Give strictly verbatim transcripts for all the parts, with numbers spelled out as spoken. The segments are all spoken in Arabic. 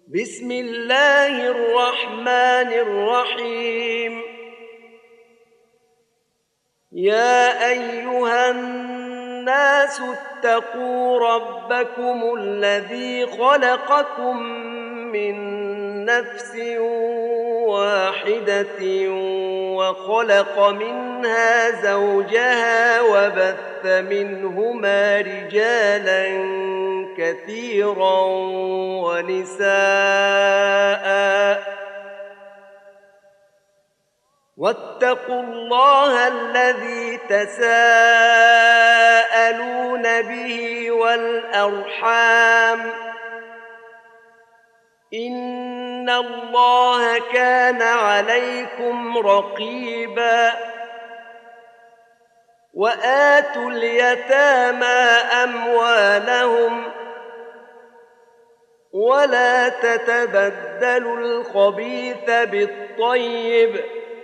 بسم الله الرحمن الرحيم. يا أيها الناس اتقوا ربكم الذي خلقكم من نفس واحدة وخلق منها زوجها وبث منهما رجالا كثيرا ونساء، واتقوا الله الذي تساءلون به والأرحام، إن الله كان عليكم رقيبا. وآتوا اليتامى أموالهم ولا تتبدلوا الخبيث بالطيب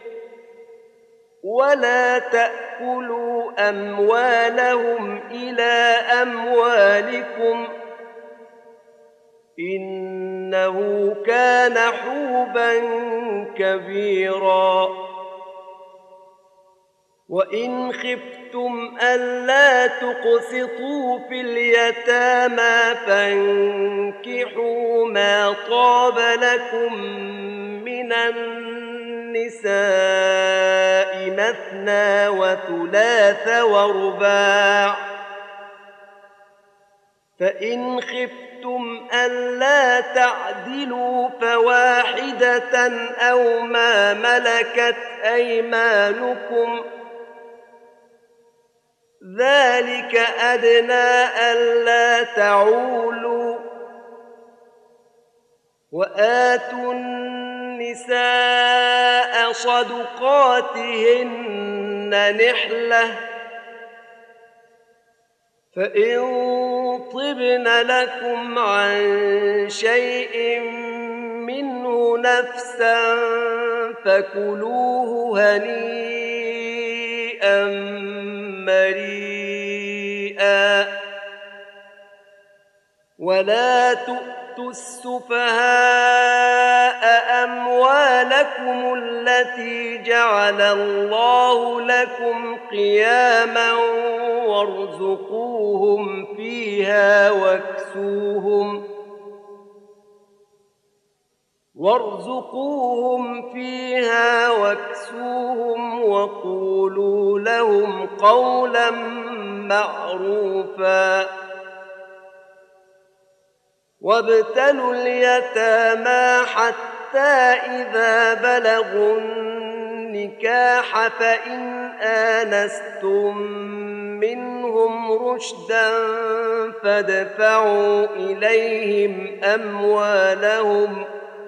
ولا تأكلوا أموالهم إلى أموالكم إنه كان حوبا كبيرا. وإن خفتم ألا تقسطوا في اليتامى فانكحوا ما طاب لكم من النساء مثنى وثلاث ورباع، فإن خفتم ألا تعدلوا فواحدة أو ما ملكت أيمانكم ذلك أدنى ألا تعولوا. وآتوا النساء صدقاتهن نحلة، فإن طبن لكم عن شيء منه نفسا فكلوه هنيئا مريئا. ولا تؤتوا السفهاء أموالكم التي جعل الله لكم قياما وارزقوهم فيها واكسوهم وارزقوهم فيها واكسوهم وقولوا لهم قولا معروفا. وابتلوا اليتامى حتى إذا بلغوا النكاح فإن آنستم منهم رشدا فادفعوا إليهم أموالهم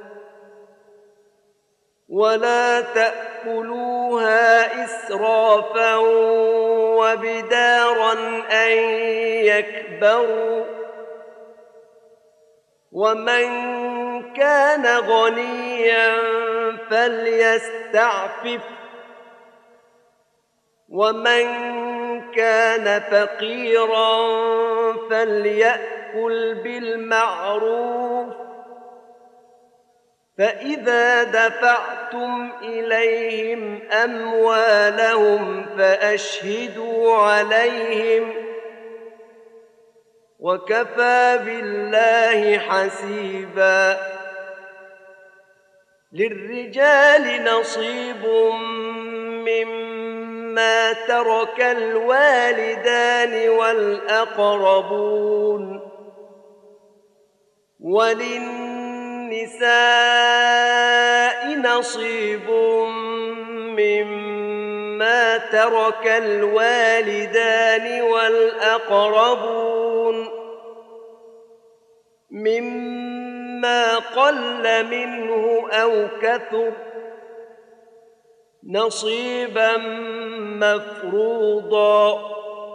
ولا تأكلوها إسرافا وبدارا أن يكبروا. ومن كان غنيا فليستعفف، ومن كان فقيرا فليأكل بالمعروف. فإذا دفعتم إليهم أموالهم فأشهدوا عليهم وكفى بالله حسيبا. للرجال نصيب مما ترك الوالدان والأقربون، وللنساء نصيب مما ترك الوالدان والأقربون مما قل منه أو كثر نصيبا مفروضا.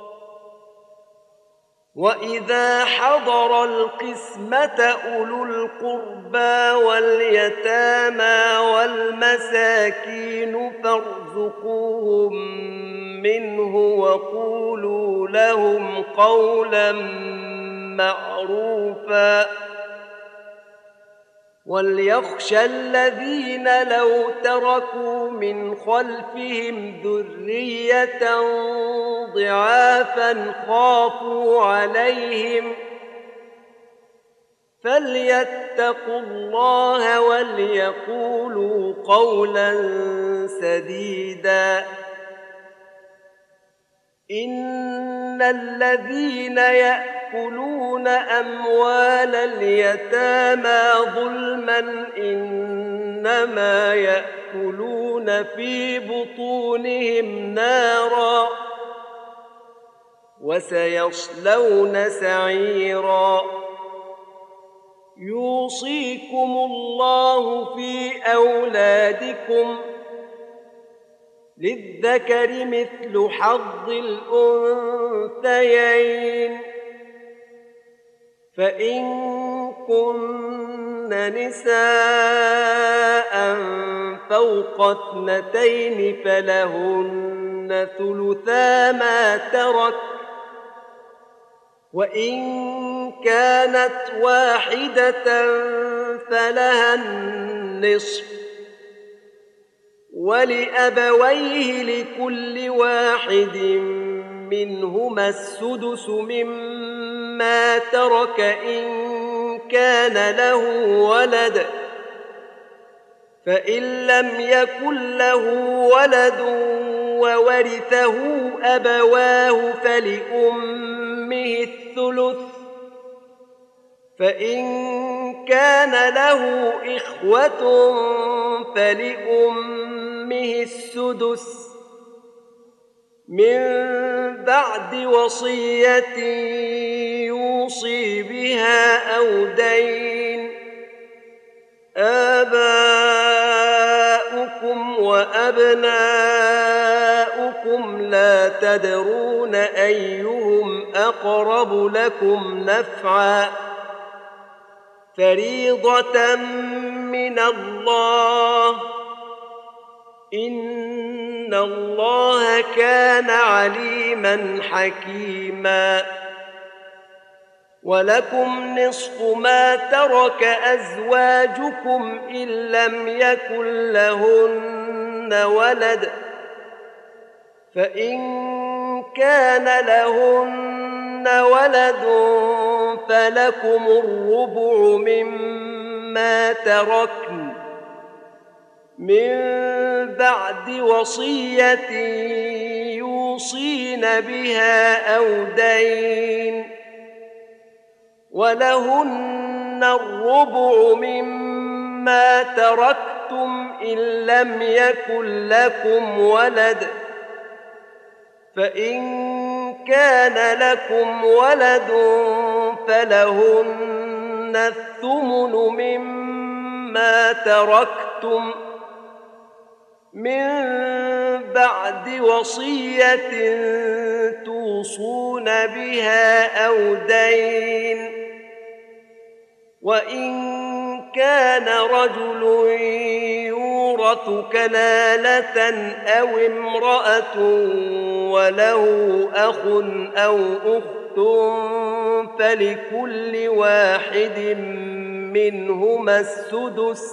وإذا حضر القسمة أولو القربى واليتامى والمساكين فارزقوهم منه وقولوا لهم قولا معروفا. وليخشى الذين لو تركوا من خلفهم ذرية ضعافا خافوا عليهم فليتقوا الله وليقولوا قولا سديدا. إن الذين يأكلون أموال اليتامى ظلما إنما يأكلون في بطونهم نارا وسيصلون سعيرا. يوصيكم الله في أولادكم للذكر مثل حظ الأنثيين فإن كن نساء فوق اثنتين فلهن ثلثا ما ترك وإن كانت واحدة فلها النصف ولأبويه لكل واحد منهما السدس مما ترك إن كان له ولد فإن لم يكن له ولد وورثه أبواه فلأمه الثلث فإن كان له إخوة فلأمه السدس من بعد وصية يوصي بها أو دين. آباؤكم وأبناؤكم لا تدرون أيهم أقرب لكم نفعا فريضة من الله إن الله كان عليما حكيما. ولكم نصف ما ترك أزواجكم إن لم يكن لهن ولد فإن كان لهن ولد فلكم الربع مما تركن من بعد وصية يوصين بها أو دين ولهن الربع مما تركتم إن لم يكن لكم ولد فإن كان لكم ولد فلهن الثمن مما تركتم من بعد وصية توصون بها أو دين. وإن كان رجل يورث كلالة أو امرأة وله أخ أو أخت فلكل واحد منهما السدس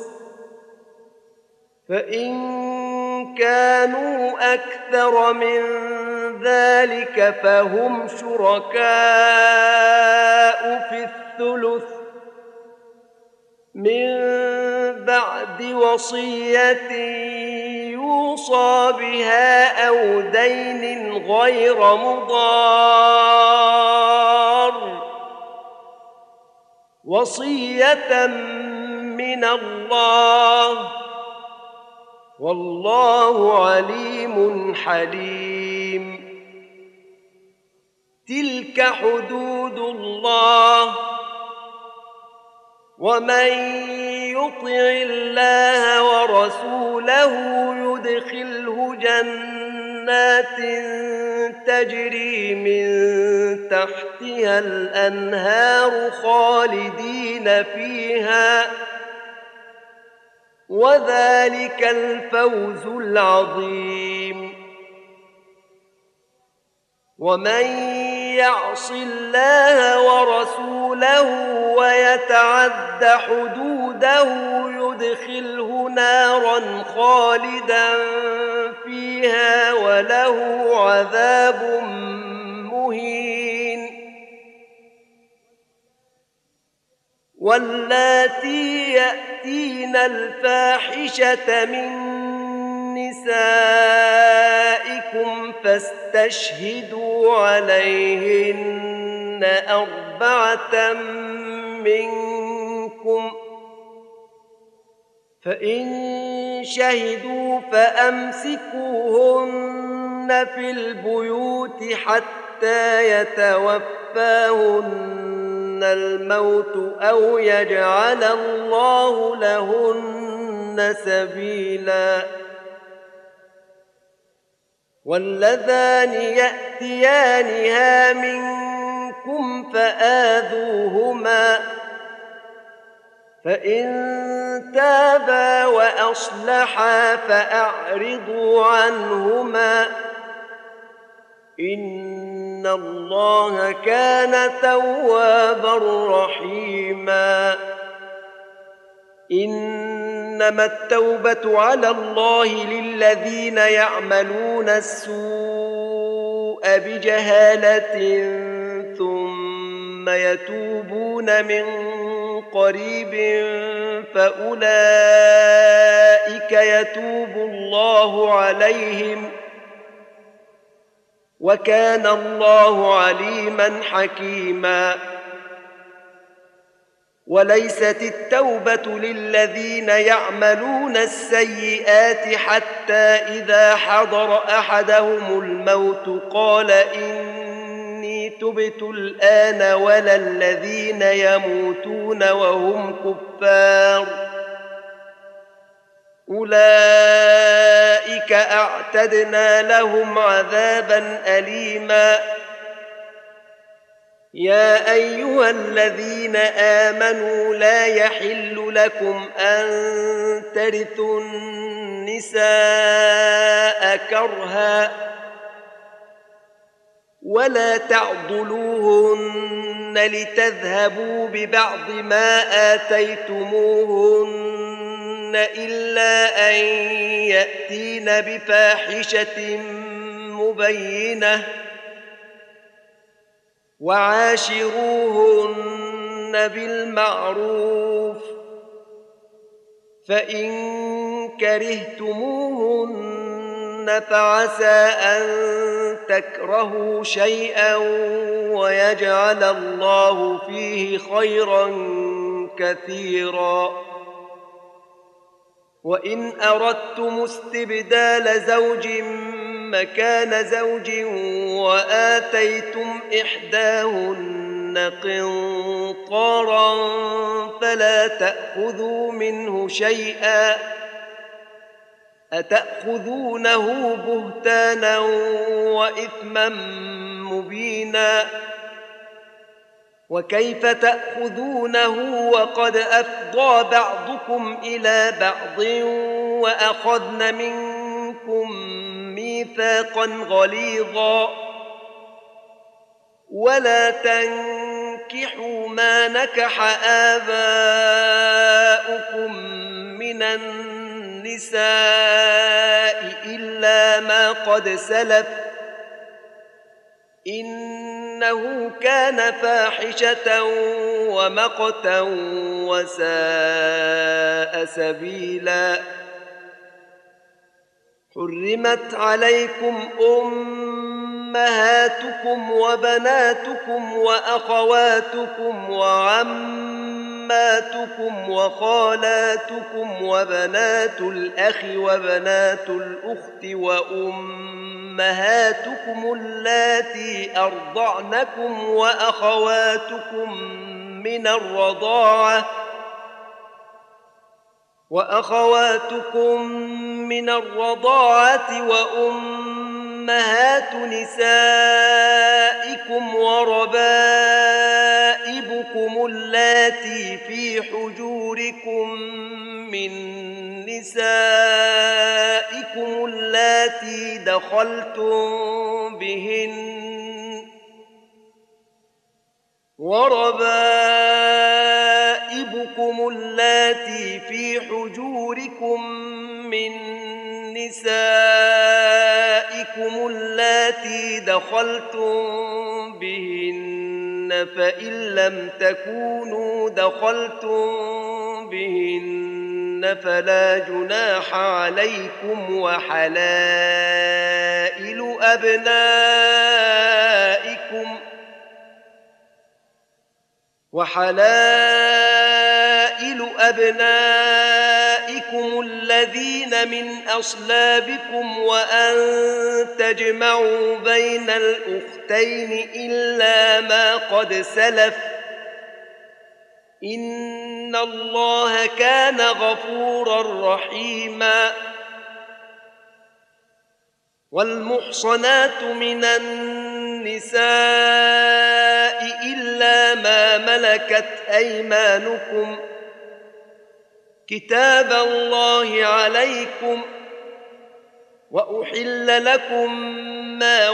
فإن كانوا أكثر من ذلك فهم شركاء في الثلث من بعد وصية يوصى بها أو دين غير مضار وصية من الله والله عليم حليم. تلك حدود الله ومن يطع الله ورسوله يدخله جنات تجري من تحتها الأنهار خالدين فيها وذلك الفوز العظيم. ومن يعص الله ورسوله ويتعد حدوده يدخله نارا خالدا فيها وله عذاب مهين. واللاتي يأتين الفاحشة من نسائكم فاستشهدوا عليهن أربعة منكم، فإن شهدوا فأمسكوهن في البيوت حتى يتوفاهن الموت أو يجعل الله لهن سبيلا. واللذان يأتيانها منكم فآذوهما، فإن تابا وأصلحا فأعرضوا عنهما، إن الله كان توابا رحيما. إنما التوبة على الله للذين يعملون السوء بجهالة ثم يتوبون من قريب فأولئك يتوب الله عليهم، وكان الله عليما حكيما. وليست التوبة للذين يعملون السيئات حتى إذا حضر أحدهم الموت قال إني تبت الآن، ولا الذين يموتون وهم كفار، أولئك أعتدنا لهم عذابا أليما. يا أيها الذين آمنوا لا يحل لكم أن ترثوا النساء كرها ولا تعضلوهن لتذهبوا ببعض ما آتيتموهن إلا أن يأتين بفاحشة مبينة، وعاشروهن بالمعروف، فإن كرهتموهن فعسى أن تكرهوا شيئا ويجعل الله فيه خيرا كثيرا. وإن أردتم استبدال زوج مكان زوج وآتيتم إحداهن قنطارا فلا تأخذوا منه شيئا، أتأخذونه بهتانا وإثما مبينا، وكيف تأخذونه وقد أفضى بعضكم إلى بعض وأخذن منكم ميثاقا غليظا. ولا تنكحوا ما نكح آباؤكم من النساء إلا ما قد سلف، إنه كان فاحشة ومقتا وساء سبيلا. حرمت عليكم أمهاتكم وبناتكم وأخواتكم وعماتكم وخالاتكم وبنات الأخ وبنات الأخت وأمهاتكم اللاتي أرضعنكم وأخواتكم من الرضاعة وأخواتكم من الرضاعة وأمهات نسائكم وربائبكم اللاتي في حجوركم من نسائكم اللاتي دخلتم بهن وربائبكم اللاتي في حجوركم من نسائكم اللاتي دخلتم بهن فإن لم تكونوا دخلتم بهن فلا جناح عليكم وحلائل أبنائكم وحلائل أبنائكم الذين من أصلابكم وأن تجمعوا بين الأختين إلا ما قد سلف إن الله كان غفورا رحيما. والمحصنات من النساء إلا ما ملكت أيمانكم كتاب الله عليكم وأحل لكم ما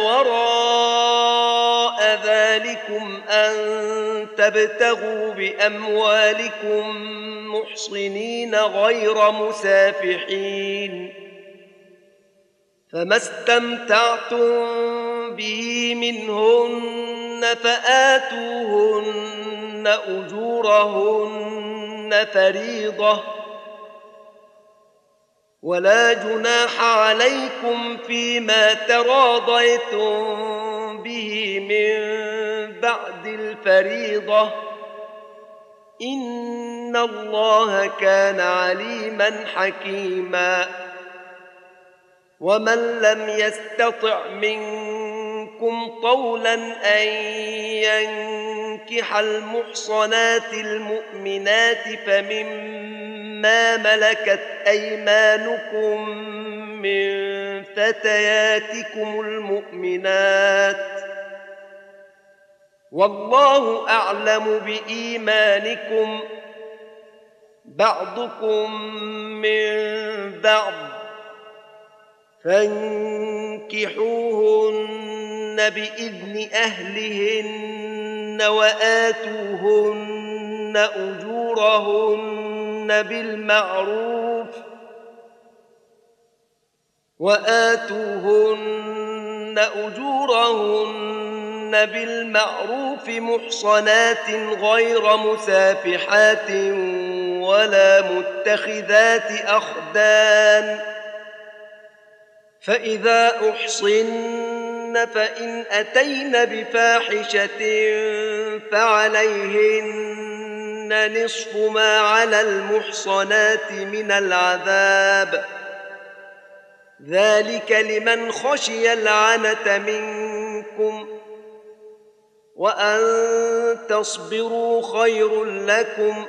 وراء ذلكم أن تبتغوا بأموالكم محصنين غير مسافحين فما استمتعتم به منهن فآتوهن أجورهن فريضة ولا جناح عليكم فيما تراضيتم به من بعد الفريضة إن الله كان عليما حكيما. ومن لم يستطع منكم طولا أن ينكح المحصنات المؤمنات فمما ملكت أيمانكم من فتياتكم المؤمنات والله أعلم بإيمانكم بعضكم من بعض فانكحوهن بإذن أهلهن وآتوهن أجورهن بالمعروف وآتوهن أجورهن بالمعروف محصنات غير مسافحات ولا متخذات أخدان فإذا أحصن فإن أتين بفاحشة فعليهن نصف ما على المحصنات من العذاب ذلك لمن خشي العنة منكم وأن تصبروا خير لكم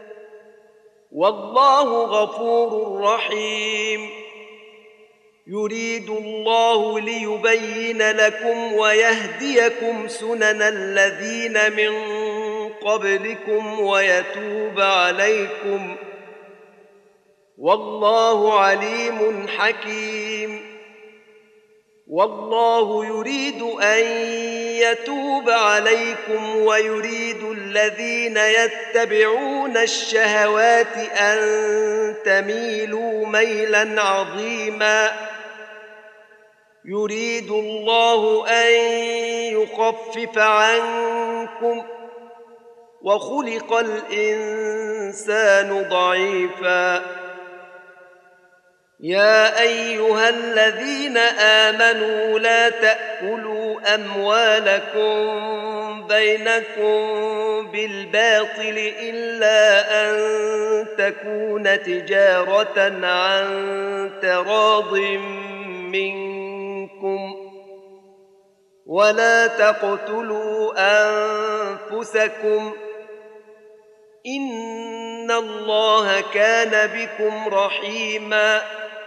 والله غفور رحيم. يريد الله ليبين لكم ويهديكم سنن الذين من قبلكم ويتوب عليكم والله عليم حكيم. والله يريد أن يتوب عليكم ويريد الذين يتبعون الشهوات أن تميلوا ميلا عظيما. يريد الله أن يخفف عنكم وخلق الإنسان ضعيفا. يا أيها الذين آمنوا لا تأكلوا أموالكم بينكم بالباطل إلا أن تكون تجارة عن تراض منكم ولا تقتلوا أنفسكم إن الله كان بكم رحيما.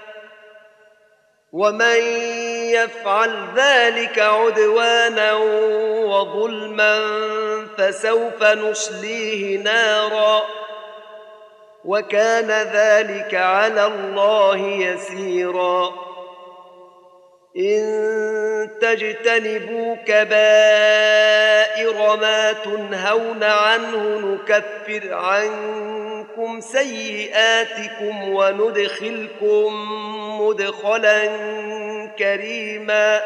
ومن يفعل ذلك عدوانا وظلما فسوف نصليه نارا وكان ذلك على الله يسيرا. إن تجتنبوا كبائر ما تنهون عنه نكفر عنكم سيئاتكم وندخلكم مدخلا كريما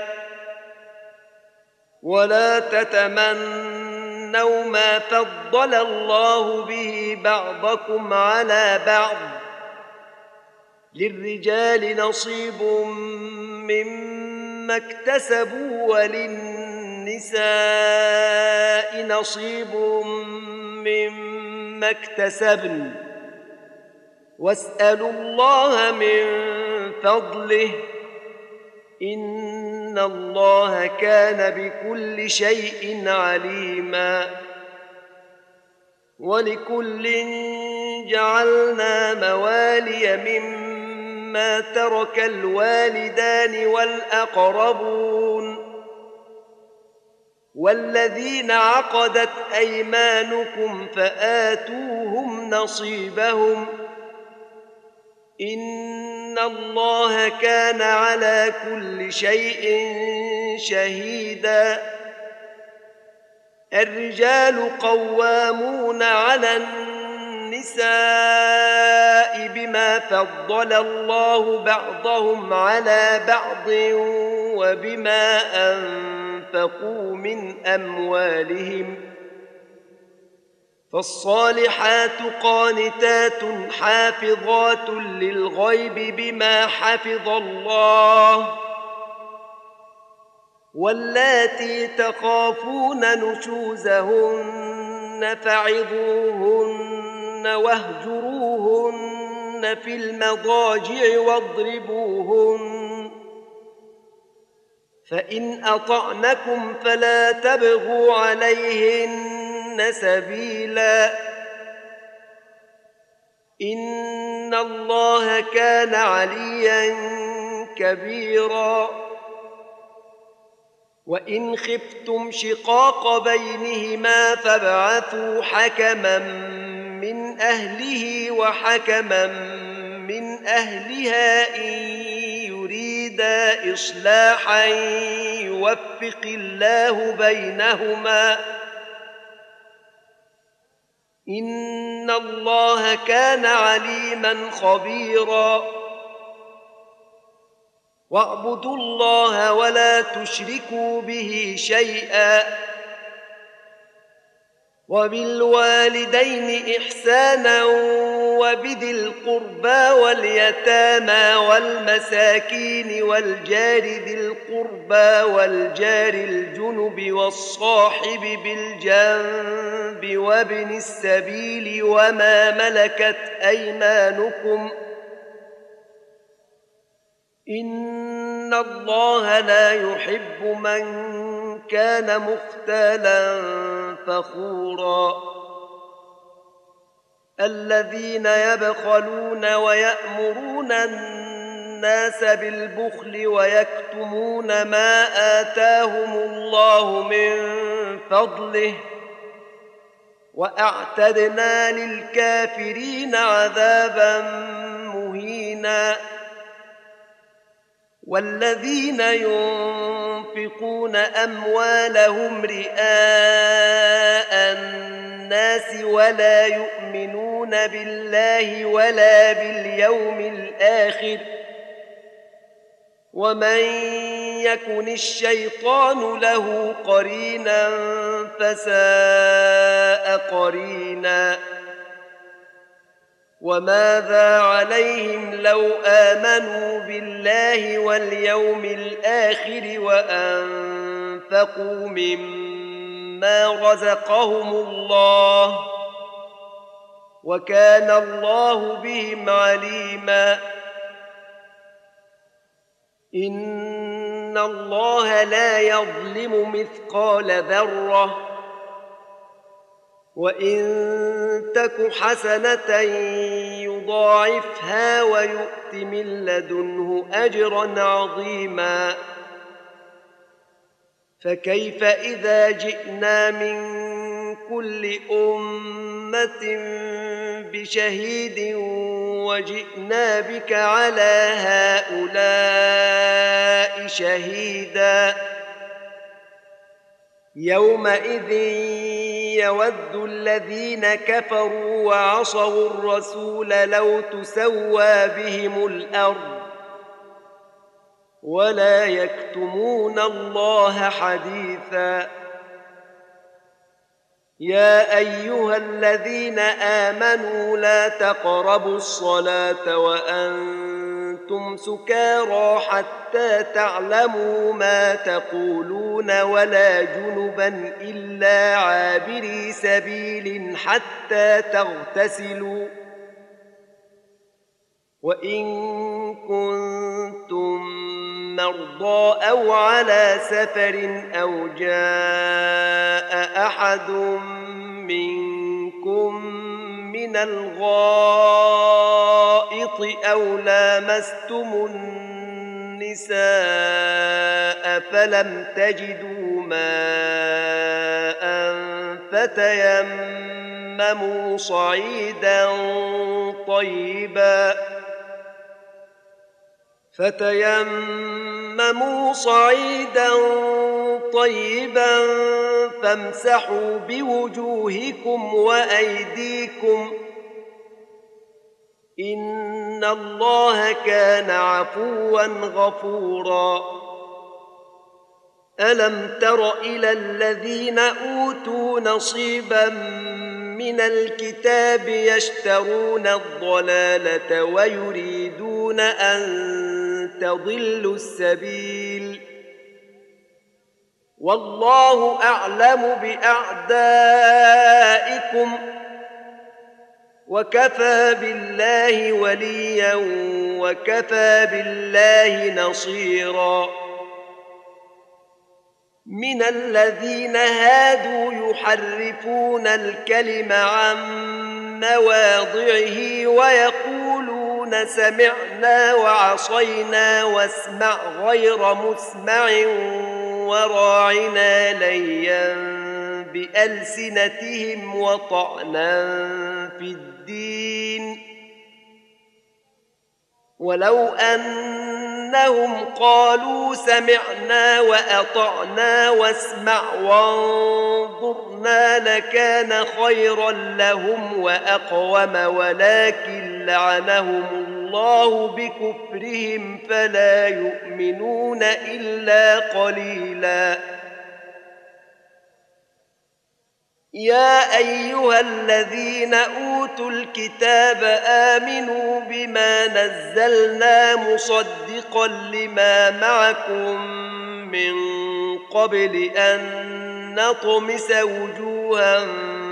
ولا تتمنوا ما فضل الله به بعضكم على بعض للرجال نصيب مما اكتسبوا وللنساء نصيب مما اكتسبن واسألوا الله من فضله إن الله كان بكل شيء عليما ولكل جعلنا موالي مما ترك الوالدان والأقربون والذين عقدت أيمانكم فآتوهم نصيبهم إن الله كان على كل شيء شهيدا الرجال قوامون على النساء بما فضل الله بعضهم على بعض وبما أنفقوا من أموالهم فالصالحات قانتات حافظات للغيب بما حفظ الله واللاتي تخافون نشوزهن فعظوهن واهجروهن في المضاجع واضربوهن فإن أطعنكم فلا تبغوا عليهن سبيلا إن الله كان عليا كبيرا وإن خفتم شقاق بينهما فابعثوا حكما من أهله وحكما من أهلها إن يريدا إصلاحا يوفق الله بينهما إن الله كان عليما خبيرا واعبدوا الله ولا تشركوا به شيئا وبالوالدين إحسانا وبذي القربى واليتامى والمساكين والجار ذي القربى والجار الجنب والصاحب بالجنب وابن السبيل وما ملكت أيمانكم إن الله لا يحب من كان مختالا فخورا الذين يبخلون ويأمرون الناس بالبخل ويكتمون ما آتاهم الله من فضله وأعتدنا للكافرين عذابا مهينا والذين ينفقون أموالهم رئاء الناس ولا يؤمنون بالله ولا باليوم الآخر ومن يكن الشيطان له قرينا فساء قرينا وماذا عليهم لو آمنوا بالله واليوم الآخر وأنفقوا مما رزقهم الله وكان الله بهم عليما إن الله لا يظلم مثقال ذرة وإن تك حسنة يضاعفها ويؤت من لدنه أجرا عظيما فكيف إذا جئنا من كل أمة بشهيد وجئنا بك على هؤلاء شهيدا يومئذ يود الذين كفروا وعصوا الرسول لو تسوى بهم الأرض ولا يكتمون الله حديثا يا أيها الذين آمنوا لا تقربوا الصلاة وأنتم سكارى حتى تعلموا ما تقولون ولا جنبا إلا عابري سبيل حتى تغتسلوا وإن كنتم مرضى أو على سفر أو جاء أحد منكم من الغائط أو لامستم النساء فلم تجدوا ماء فتيمموا صعيدا طيبا فتيمموا صعيدا طيبا فامسحوا بوجوهكم وأيديكم إن الله كان عفوا غفورا ألم تر إلى الذين أوتوا نصيبا من الكتاب يشترون الضلالة ويريدون أن تضلوا السبيل والله أعلم بأعدائكم وكفى بالله وليا وكفى بالله نصيرا من الذين هادوا يحرفون الكلم عن مواضعه ويقولون سمعنا وعصينا واسمع غير مسمع وراعنا ليا بألسنتهم وطعنا في الدين ولو أنهم قالوا سمعنا وأطعنا واسمع وانظرنا لكان خيرا لهم وأقوم ولكن لعنهم الله بكفرهم فلا يؤمنون إلا قليلا يا أيها الذين أوتوا الكتاب آمنوا بما نزلنا مصدقا لما معكم من قبل أن نطمس وجوها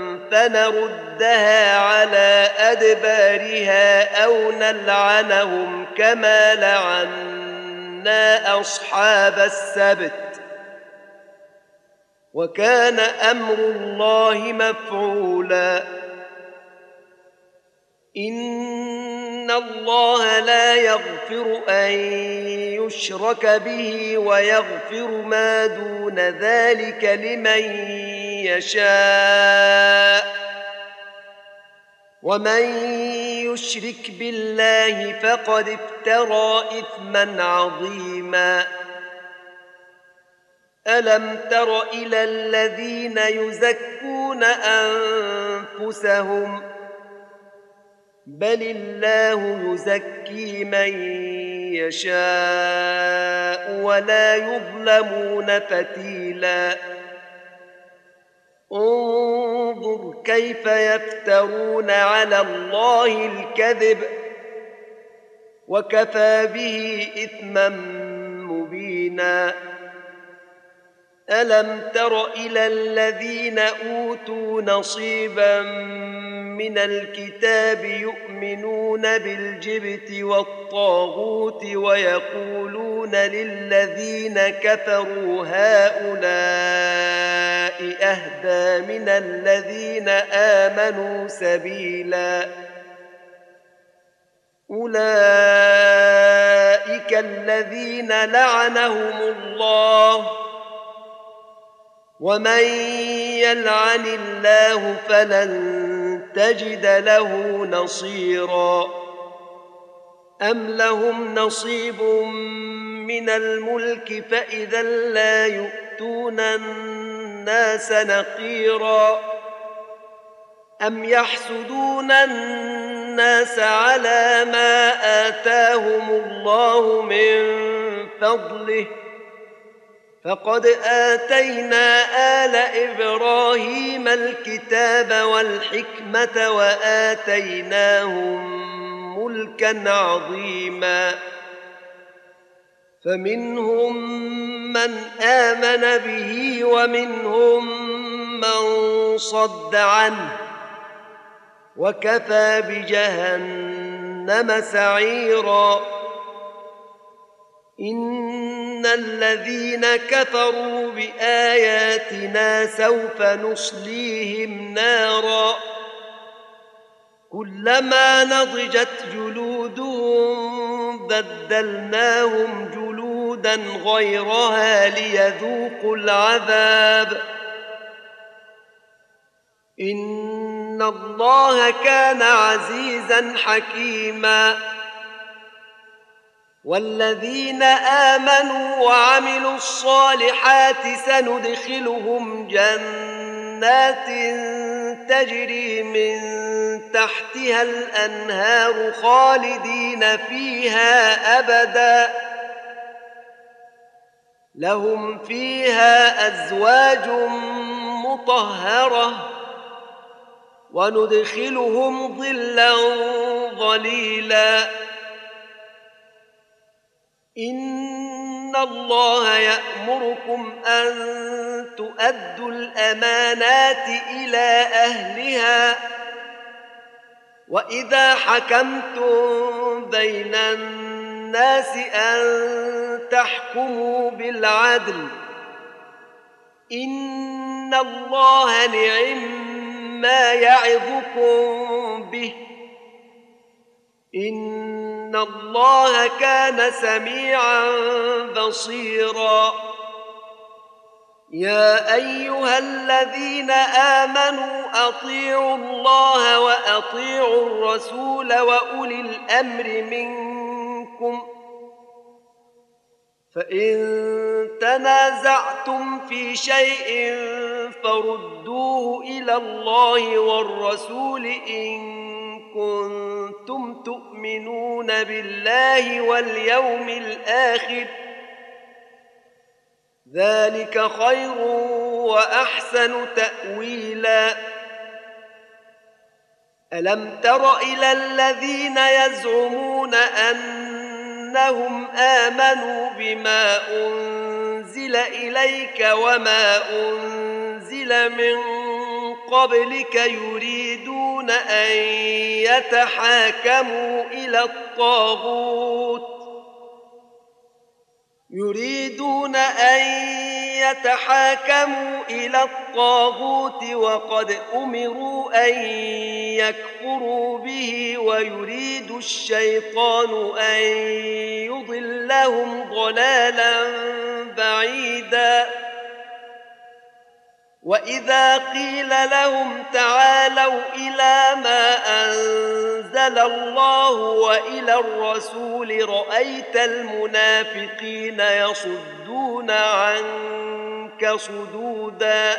فنردها على أدبارها أو نلعنهم كما لعنا أصحاب السبت وكان أمر الله مفعولا إن الله لا يغفر أن يشرك به ويغفر ما دون ذلك لمن يشاء ومن يشرك بالله فقد افترى إثما عظيما ألم تر إلى الذين يزكون أنفسهم بل الله يزكي من يشاء ولا يظلمون فتيلا انظر كيف يفترون على الله الكذب وكفى به إثما مبينا ألم تر إلى الذين أوتوا نصيبا من الكتاب يؤمنون بالجبت والطاغوت ويقولون للذين كفروا هؤلاء أهدى من الذين آمنوا سبيلا أولئك الذين لعنهم الله ومن يلعن الله فلن تجد له نصيرا أم لهم نصيب من الملك فإذا لا يؤتون الناس نقيرا أم يحسدون الناس على ما آتاهم الله من فضله فقد آتينا آل إبراهيم الكتاب والحكمة وآتيناهم ملكا عظيما فمنهم من آمن به ومنهم من صد عنه وكفى بجهنم سعيرا إن الذين كفروا بآياتنا سوف نصليهم نارا كلما نضجت جلودهم بدلناهم جلودا غيرها ليذوقوا العذاب إن الله كان عزيزا حكيما والذين آمنوا وعملوا الصالحات سندخلهم جنات تجري من تحتها الأنهار خالدين فيها أبدا لهم فيها أزواج مطهرة وندخلهم ظلا ظليلا إن الله يأمركم أن تؤدوا الأمانات إلى أهلها وإذا حكمتم بين الناس أن تحكموا بالعدل إن الله نعم ما يعظكم به إن الله كان سميعا بصيرا يا أيها الذين آمنوا أطيعوا الله وأطيعوا الرسول وأولي الأمر منكم فإن تنازعتم في شيء فردوه إلى الله والرسول إن كنتم تؤمنون بالله واليوم الآخر ذلك خير وأحسن تأويلا ألم تر إلى الذين يزعمون أنهم آمنوا بما أنزل إليك وما أنزل من قبلك يريدون أن يتحاكموا إلى الطاغوت يريدون أن يتحاكموا إلى الطاغوت وقد أمروا أن يكفروا به ويريد الشيطان أن يضلهم ضلالا بعيدا وإذا قيل لهم تعالوا إلى ما أنزل الله وإلى الرسول رأيت المنافقين يصدون عنك صدودا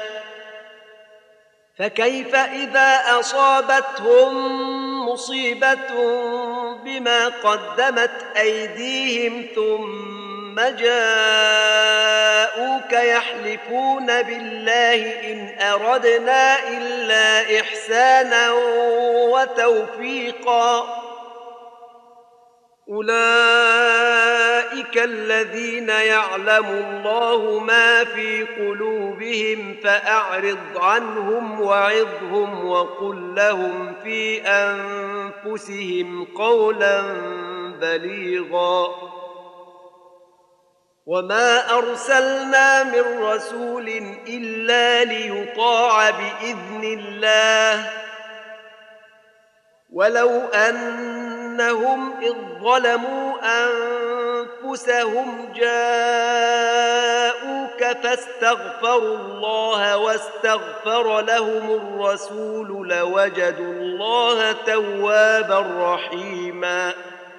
فكيف إذا أصابتهم مصيبة بما قدمت أيديهم ثم جاءوك يحلفون بالله إن أردنا إلا إحسانا وتوفيقا أولئك الذين يعلم الله ما في قلوبهم فأعرض عنهم وعظهم وقل لهم في أنفسهم قولا بليغا وما أرسلنا من رسول إلا ليطاع بإذن الله ولو أنهم إذ ظلموا أنفسهم أنفسهم جاءوك فاستغفروا الله واستغفر لهم الرسول لوجدوا الله توابا رحيما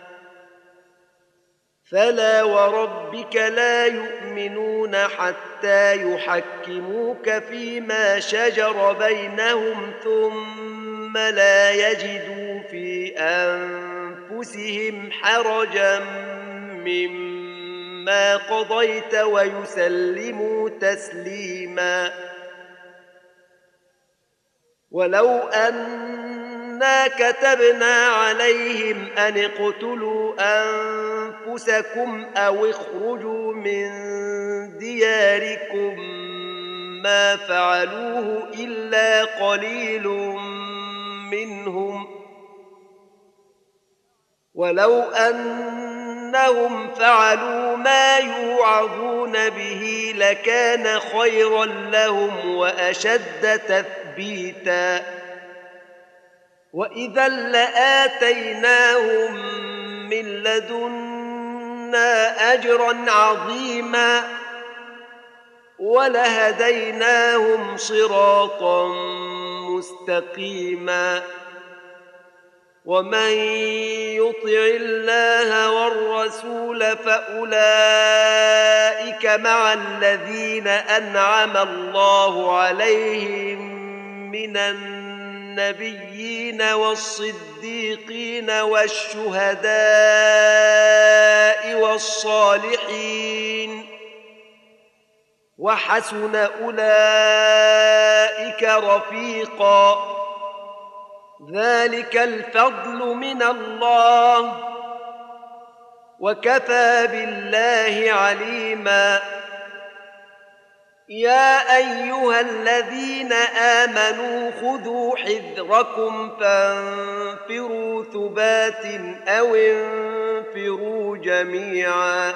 فلا وربك لا يؤمنون حتى يحكموك فيما شجر بينهم ثم لا يجدوا في أنفسهم حرجا مما قضيت ويسلموا تسليما ولو أنا كتبنا عليهم أن اقتلوا أنفسكم أو اخرجوا من دياركم ما فعلوه إلا قليل منهم ولو أنهم فعلوا ما يوعظون به لكان خيرا لهم وأشد تثبيتا وإذا لآتيناهم من لدنا أجرا عظيما ولهديناهم صراطا مستقيما ومن يطع الله والرسول فأولئك مع الذين أنعم الله عليهم من النبيين والصديقين والشهداء والصالحين وحسن أولئك رفيقا ذلك الفضل من الله وكفى بالله عليما يا أيها الذين آمنوا خذوا حذركم فانفروا ثبات أو انفروا جميعا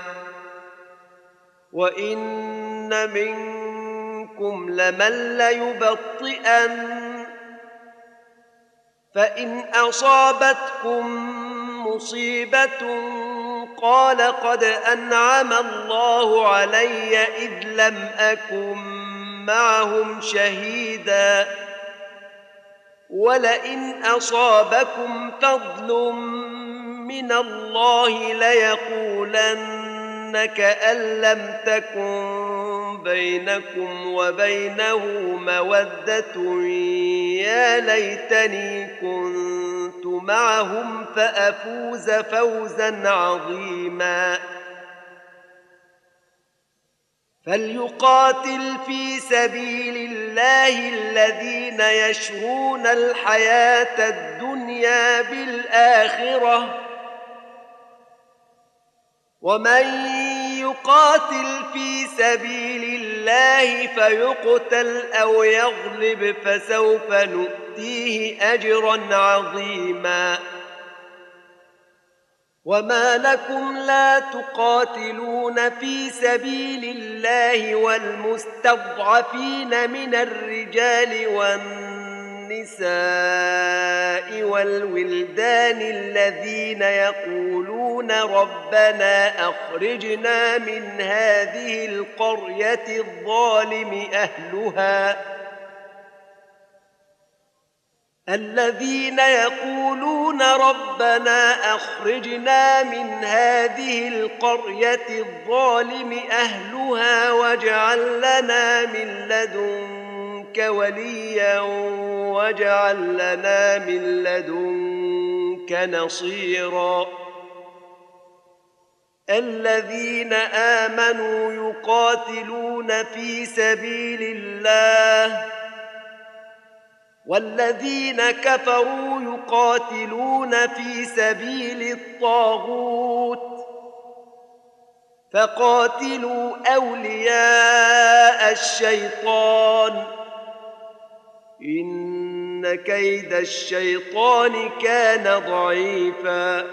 وإن منكم لمن ليبطئن فإن أصابتكم مصيبة قال قد أنعم الله علي إذ لم أكن معهم شهيدا ولئن أصابكم فضل من الله ليقولن كأن لم تكن بينكم وبينه مودة يا ليتني كنت معهم فأفوز فوزا عظيما فليقاتل في سبيل الله الذين يشرون الحياة الدنيا بالآخرة ومن يقاتل في سبيل الله فيقتل أو يغلب فسوف نؤتيه أجرا عظيما وما لكم لا تقاتلون في سبيل الله والمستضعفين من الرجال والنساء والولدان الذين يقولون ربنا أخرجنا من هذه القرية الظالم أهلها الذين يقولون ربنا أخرجنا من هذه القرية الظالم أهلها واجعل لنا من لدنك وليا واجعل لنا من لدنك نصيرا الذين آمنوا يقاتلون في سبيل الله والذين كفروا يقاتلون في سبيل الطاغوت فقاتلوا أولياء الشيطان إن كيد الشيطان كان ضعيفا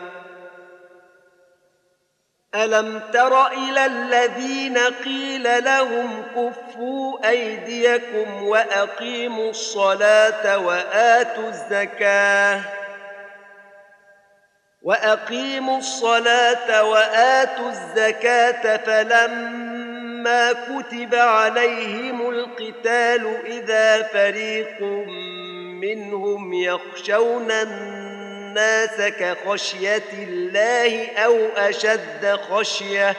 ألم تر إلى الذين قيل لهم كفوا أيديكم وأقيموا الصلاة وآتوا الزكاة وأقيموا الصلاة وآتوا الزكاة فلما كتب عليهم القتال إذا فريق منهم يخشون الناس كخشية الله أو أشد خشية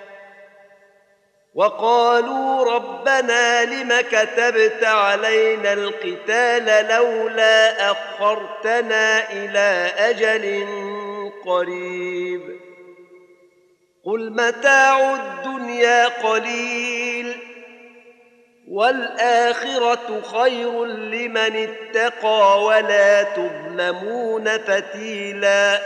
وقالوا ربنا لم كتبت علينا القتال لولا أخرتنا إلى أجل قريب قل متاع الدنيا قليل والآخرة خير لمن اتقى ولا تظلمون فتيلا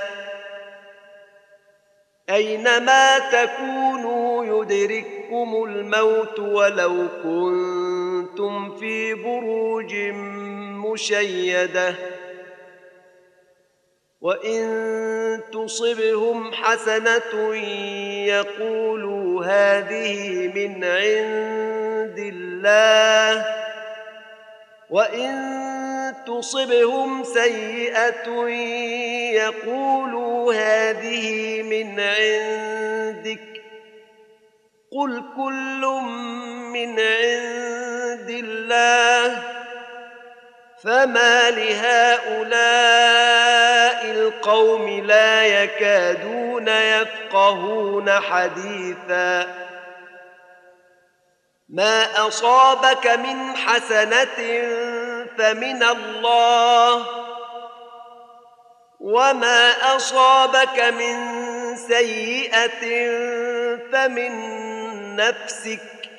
أينما تكونوا يدرككم الموت ولو كنتم في بروج مشيدة وإن تصبهم حسنة يقولوا هذه من عند الله وإن تصبهم سيئة يقولوا هذه من عندك قل كل من عند الله فما لهؤلاء القوم لا يكادون يفقهون حديثا ما أصابك من حسنة فمن الله وما أصابك من سيئة فمن نفسك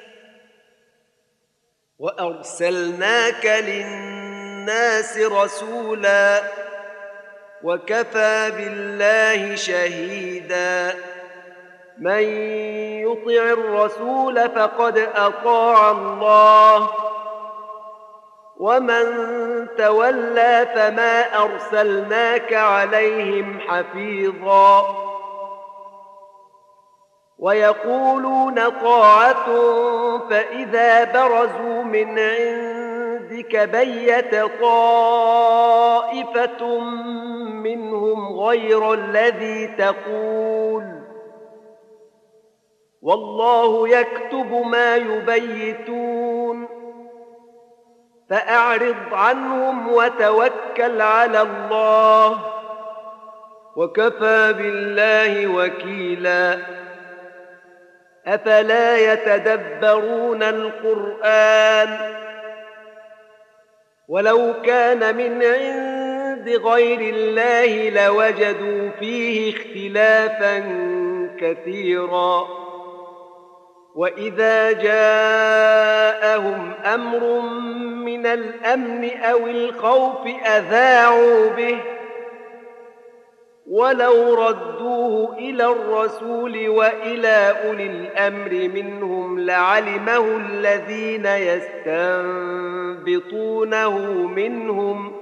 وأرسلناك للناس رسولا وكفى بالله شهيدا من يطع الرسول فقد أطاع الله ومن تولى فما أرسلناك عليهم حفيظا ويقولون طاعة فإذا برزوا من عندك بيت طائفة منهم غير الذي تقول والله يكتب ما يبيتون فأعرض عنهم وتوكل على الله وكفى بالله وكيلا أفلا يتدبرون القرآن ولو كان من عند غير الله لوجدوا فيه اختلافا كثيرا وإذا جاءهم أمر من الأمن أو الخوف أذاعوا به ولو ردوه إلى الرسول وإلى أولي الأمر منهم لعلمه الذين يستنبطونه منهم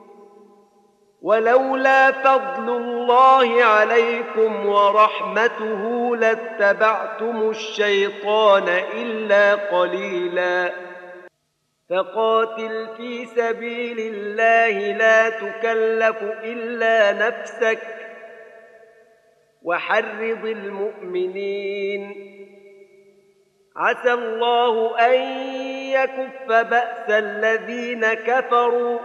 ولولا فضل الله عليكم ورحمته لاتبعتم الشيطان إلا قليلا فقاتل في سبيل الله لا تكلف إلا نفسك وحرض المؤمنين عسى الله أن يكف بأس الذين كفروا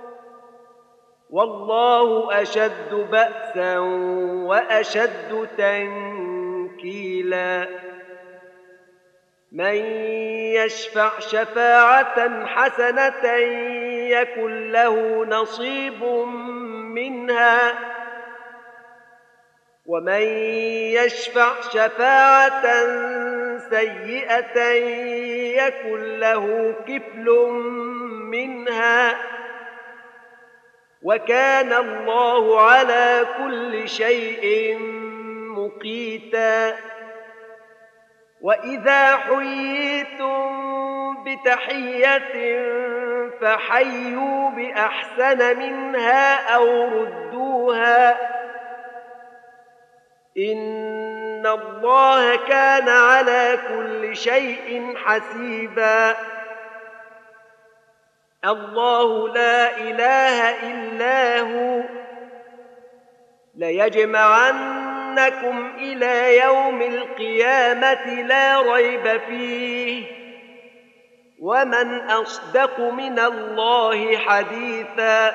والله أشد بأسا وأشد تنكيلا من يشفع شفاعة حسنة يكن له نصيب منها ومن يشفع شفاعة سيئة يكن له كفل منها وكان الله على كل شيء مقيتا وإذا حييتم بتحية فحيوا بأحسن منها أو ردوها إن الله كان على كل شيء حسيبا الله لا إله إلا هو ليجمعنكم إلى يوم القيامة لا ريب فيه ومن أصدق من الله حديثا.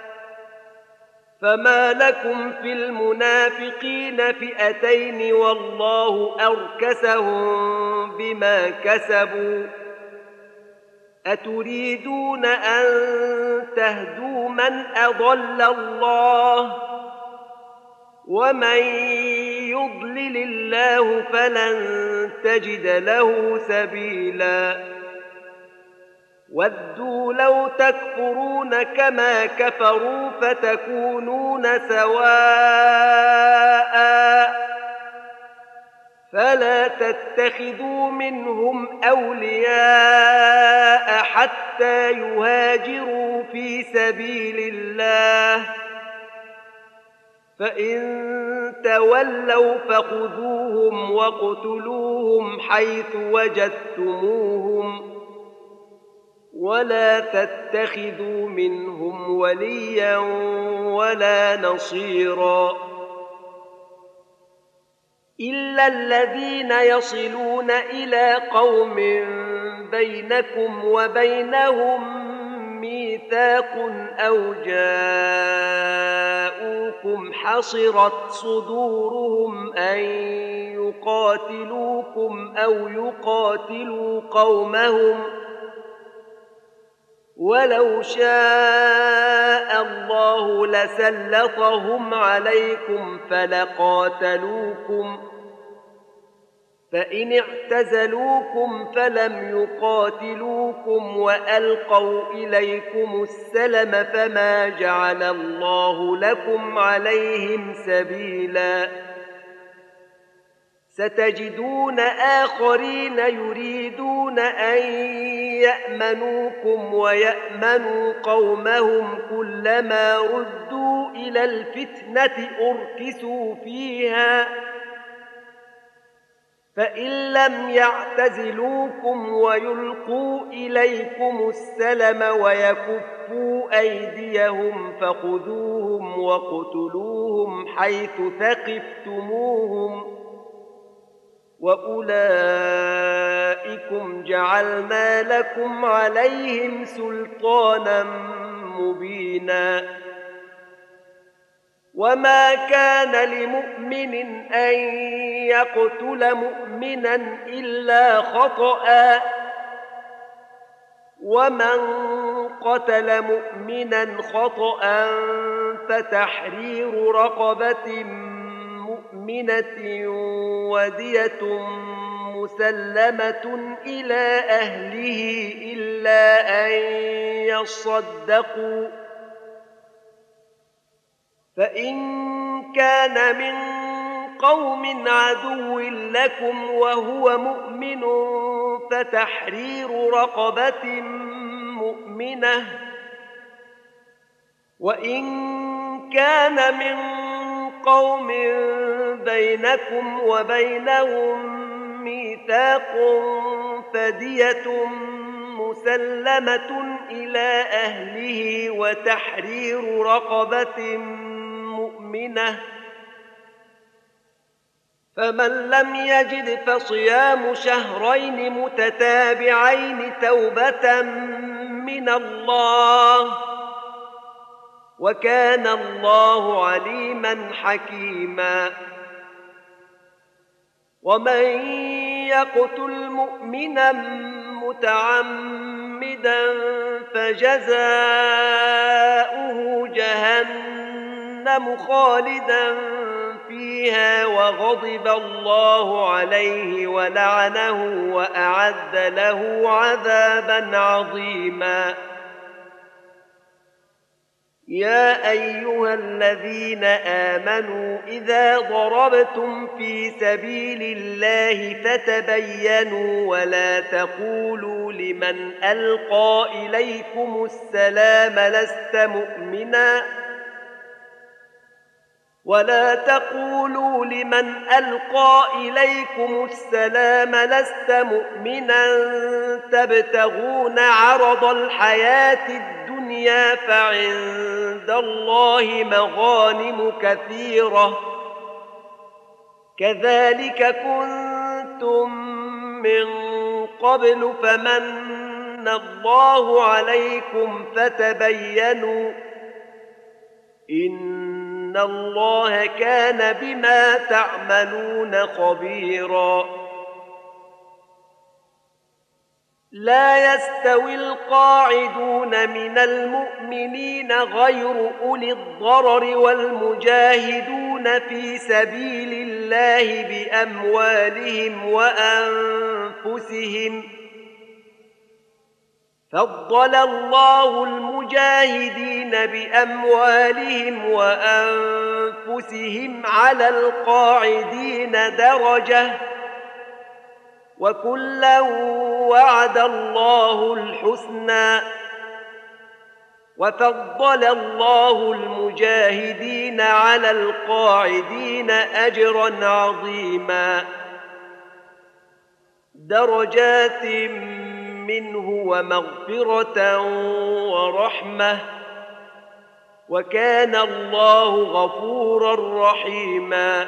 فما لكم في المنافقين فئتين والله أركسهم بما كسبوا أتريدون أن تهدوا من أضل الله ومن يضلل الله فلن تجد له سبيلا. ودوا لو تكفرون كما كفروا فتكونون سواء فلا تتخذوا منهم أولياء حتى يهاجروا في سبيل الله فإن تولوا فخذوهم واقتلوهم حيث وجدتموهم ولا تتخذوا منهم وليا ولا نصيرا إلا الذين يصلون إلى قوم بينكم وبينهم ميثاق أو جاءوكم حصرت صدورهم أن يقاتلوكم أو يقاتلوا قومهم ولو شاء الله لسلطهم عليكم فلقاتلوكم فإن اعتزلوكم فلم يقاتلوكم وألقوا إليكم السلم فما جعل الله لكم عليهم سبيلا. ستجدون آخرين يريدون أن يأمنوكم ويأمنوا قومهم كلما ردوا إلى الفتنة أركسوا فيها فإن لم يعتزلوكم ويلقوا إليكم السلم ويكفوا أيديهم فخذوهم واقتلوهم حيث ثقفتموهم وأولئكم جعلنا لكم عليهم سلطانا مبينا. وما كان لمؤمن أن يقتل مؤمنا إلا خطأ ومن قتل مؤمنا خطأ فتحرير رقبة مؤمنة ودية مسلمة إلى أهله إلا أن يصدقوا فإن كان من قوم عدو لكم وهو مؤمن فتحرير رقبة مؤمنة وإن كان من قوم بينكم وبينهم ميثاق فدية مسلمة إلى أهله وتحرير رقبة مؤمنة فمن لم يجد فصيام شهرين متتابعين توبة من الله وكان الله عليما حكيما. ومن يقتل مؤمنا متعمدا فجزاؤه جهنم خالدا فيها وغضب الله عليه ولعنه وأعد له عذابا عظيما. يا أيها الذين آمنوا إذا ضربتم في سبيل الله فتبينوا ولا تقولوا لمن ألقى إليكم السلام لست مؤمنا ولا تقولوا لمن ألقى إليكم السلام لست مؤمنا تبتغون عرض الحياة الدنيا الدنيا فعند الله مغانم كثيرة كذلك كنتم من قبل فمن الله عليكم فتبينوا إن الله كان بما تعملون خبيرا لا يستوي القاعدون من المؤمنين غير أولي الضرر والمجاهدون في سبيل الله بأموالهم وأنفسهم فضل الله المجاهدين بأموالهم وأنفسهم على القاعدين درجة وكلا وعد الله الحسنى وفضل الله المجاهدين على القاعدين أجرا عظيما درجات منه ومغفرة ورحمة وكان الله غفورا رحيما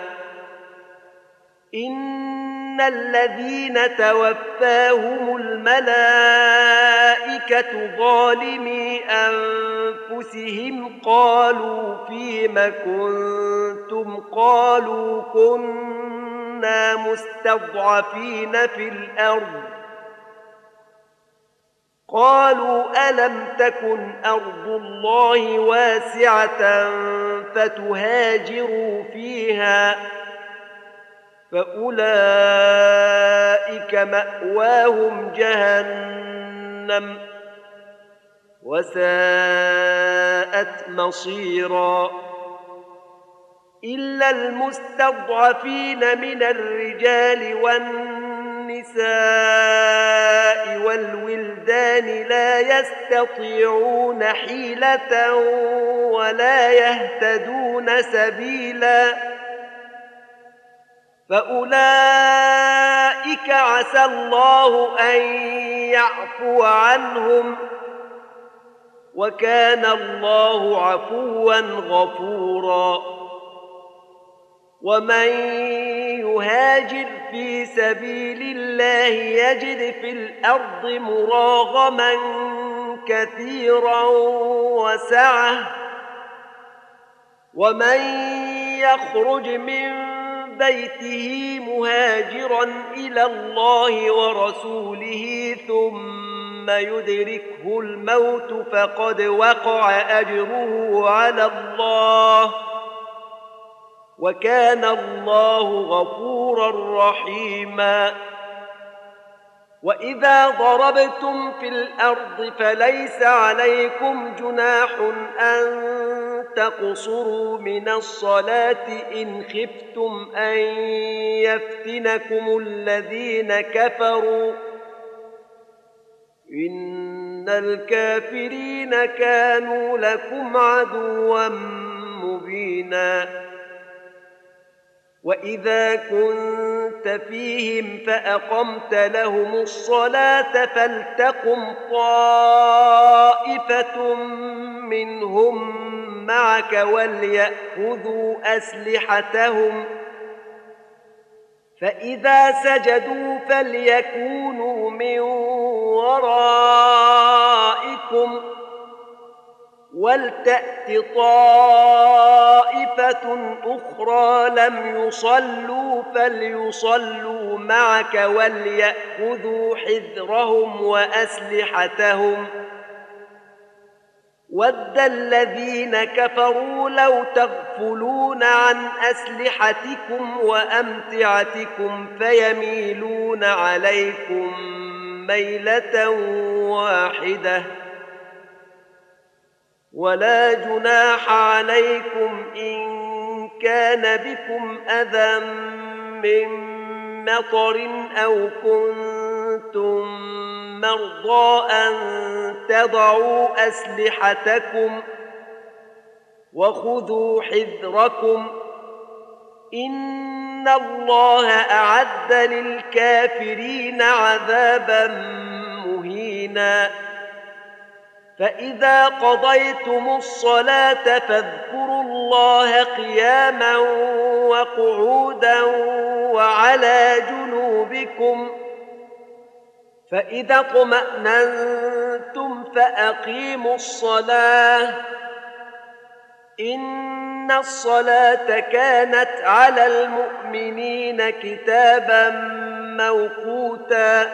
إن الذين توفاهم الملائكة ظالمي أنفسهم قالوا فيم كنتم قالوا كنا مستضعفين في الأرض قالوا ألم تكن أرض الله واسعة فتهاجروا فيها فأولئك مأواهم جهنم وساءت مصيرا إلا المستضعفين من الرجال والنساء والولدان لا يستطيعون حيلة ولا يهتدون سبيلا فأولئك عسى الله أن يعفو عنهم وكان الله عفوا غفورا ومن يهاجر في سبيل الله يجد في الأرض مراغما كثيرا وسعة ومن يخرج من بيته مهاجرا إلى الله ورسوله ثم يدركه الموت فقد وقع أجره على الله وكان الله غفورا رحيما وإذا ضربتم في الأرض فليس عليكم جناح أن تقصروا من الصلاة إن خفتم أن يفتنكم الذين كفروا إن الكافرين كانوا لكم عدوا مبينا وإذا كنت فيهم فأقمت لهم الصلاة فلتقم طائفة منهم معك وليأخذوا أسلحتهم فإذا سجدوا فليكونوا من ورائكم ولتأت طائفة أخرى لم يصلوا فليصلوا معك وليأخذوا حذرهم وأسلحتهم ود الذين كفروا لو تغفلون عن أسلحتكم وأمتعتكم فيميلون عليكم ميلة واحدة ولا جناح عليكم إن كان بكم أذى من مطر أو كنتم مرضى أن تضعوا أسلحتكم وخذوا حذركم إن الله أعد للكافرين عذابا مهينا فإذا قضيتم الصلاة فاذكروا الله قياما وقعودا وعلى جنوبكم، فإذا اطمأننتم فأقيموا الصلاة، إن الصلاة كانت على المؤمنين كتابا موقوتا.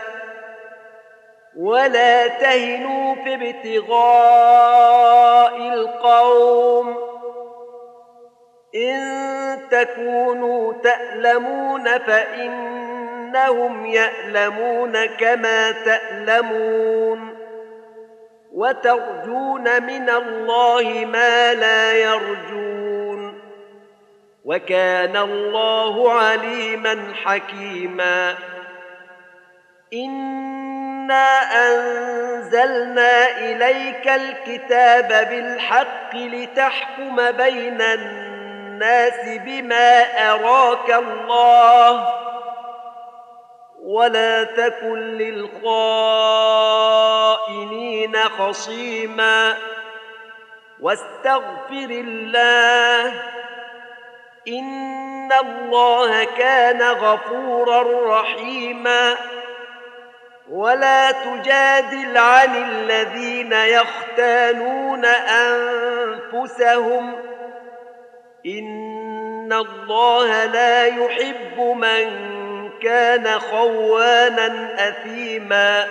ولا تهنوا في ابتغاء القوم، إن تكونوا تألمون فإنهم يألمون كما تألمون، وترجون من الله ما لا يرجون، وكان الله عليما حكيما. إنا أنزلنا إليك الكتاب بالحق لتحكم بين الناس بما أراك الله، ولا تكن للخائنين خصيما، واستغفر الله، إن الله كان غفورا رحيما. ولا تجادل عن الذين يختانون أنفسهم، إن الله لا يحب من كان خوانا أثيما.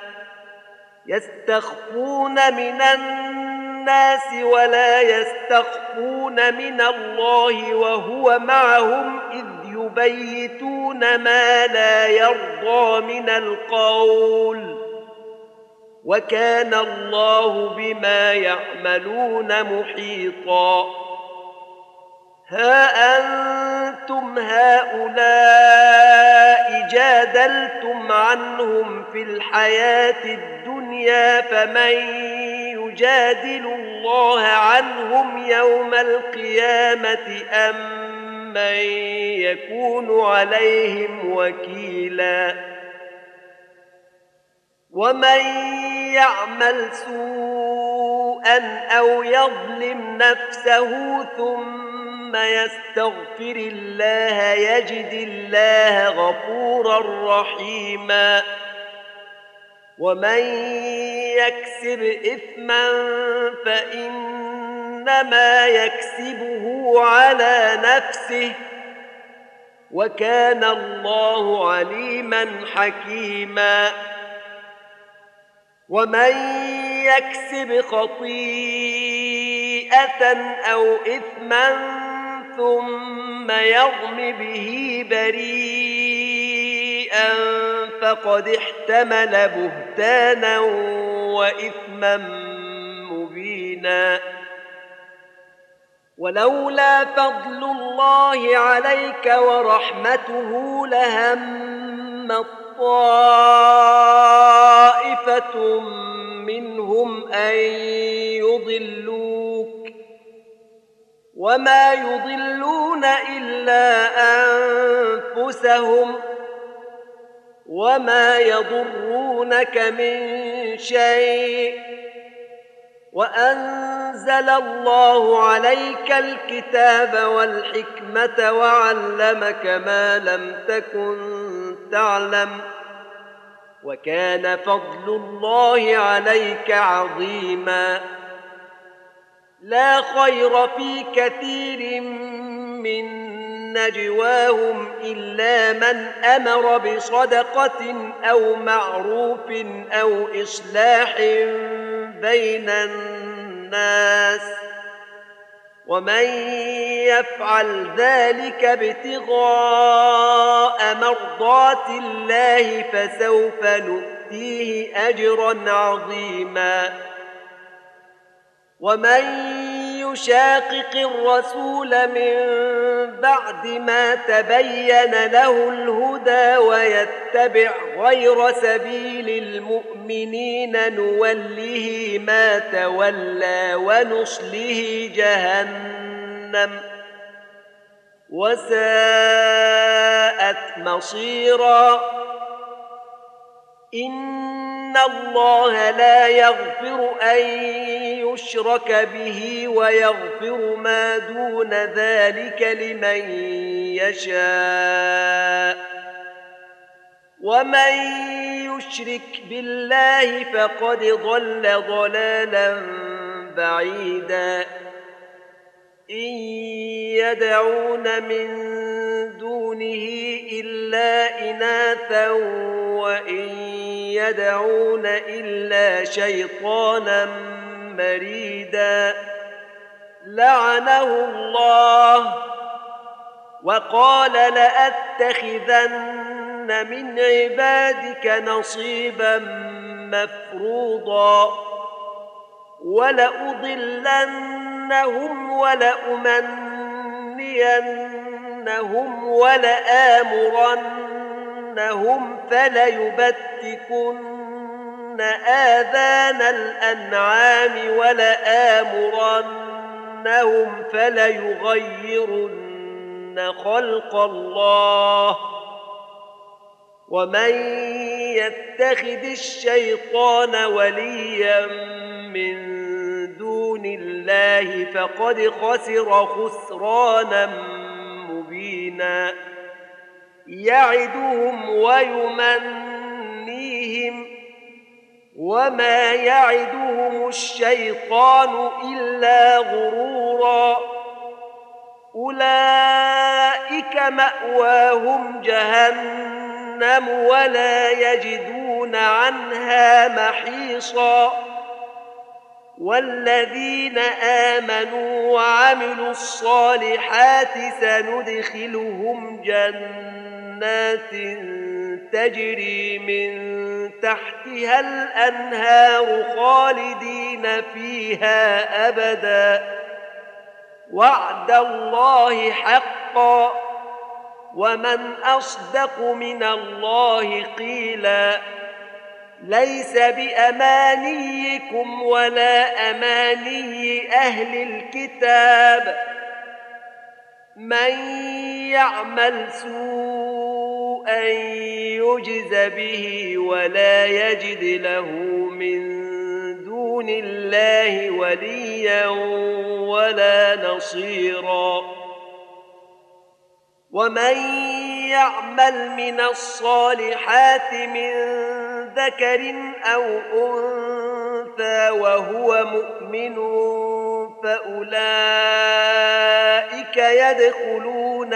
يستخفون من الناس ولا يستخفون من الله وهو معهم إذ يبيتون ما لا يرضى من القول، وكان الله بما يعملون محيطا. ها أنتم هؤلاء جادلتم عنهم في الحياة الدنيا، فمن يجادل الله عنهم يوم القيامة أم من يكون عليهم وكيلا. ومن يعمل سوءا أو يظلم نفسه ثم يستغفر الله يجد الله غفورا رحيما. ومن يكسب إثما فإنما يكسبه على نفسه، وكان الله عليما حكيما. ومن يكسب خطيئة أو إثما ثم يرم به بريئا فقد احتمل بهتانا وإثما مبينا. ولولا فضل الله عليك ورحمته لهم طائفة منهم أن يضلوك، وما يضلون إلا أنفسهم، وما يضرونك من شيء. وأنزل الله عليك الكتاب والحكمة وعلمك ما لم تكن تعلم، وكان فضل الله عليك عظيما. لا خير في كثير من نجواهم إلا من أمر بصدقة أو معروف أو إصلاح بين الناس، ومن يفعل ذلك ابتغاء مرضات الله فسوف نؤتيه أجرا عظيما. ومن يشاقق الرسول من بعد ما تبين له الهدى ويتبع غير سبيل المؤمنين نوله ما تولى ونصله جهنم وساءت مصيرا. إن إن الله لا يغفر أن يشرك به ويغفر ما دون ذلك لمن يشاء ومن يشرك بالله فقد ضل ضلالا بعيدا إن يدعون من دونه إلا إناثا وإن يدعون إلا شيطانا مريدا لعنه الله وقال لأتخذن من عبادك نصيبا مفروضا ولأضلنهم ولأمنينهم ولآمرنهم فليبتكن آذان الأنعام ولآمرنهم فليغيرن خلق الله ومن يتخذ الشيطان وليا من دون الله فقد خسر خسرانا مبينا يعدهم ويمنيهم وما يعدهم الشيطان إلا غرورا أولئك مأواهم جهنم ولا يجدون عنها محيصا والذين آمنوا وعملوا الصالحات سندخلهم جنات تجري من تحتها الأنهار خالدين فيها أبدا وعد الله حقا ومن أصدق من الله قيلا ليس بأمانيكم ولا أماني أهل الكتاب من يعمل سوءا يجز به ولا يجد له من دون الله وليا ولا نصيرا ومن يعمل من الصالحات من ذكر أو أنثى وهو مؤمن فأولئك يدخلون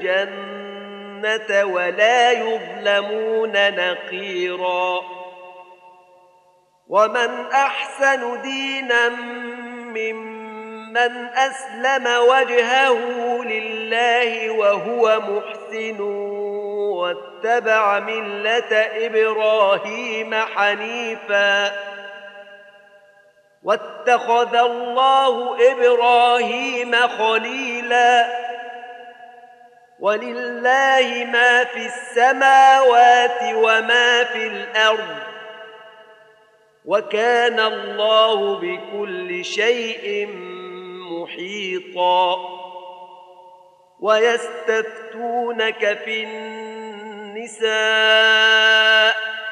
الجنة ولا يظلمون نقيرا ومن أحسن دينا ممن أسلم وجهه لله وهو محسن واتبع ملة إبراهيم حنيفا واتخذ الله إبراهيم خليلا ولله ما في السماوات وما في الأرض وكان الله بكل شيء محيطا ويستفتونك في النساء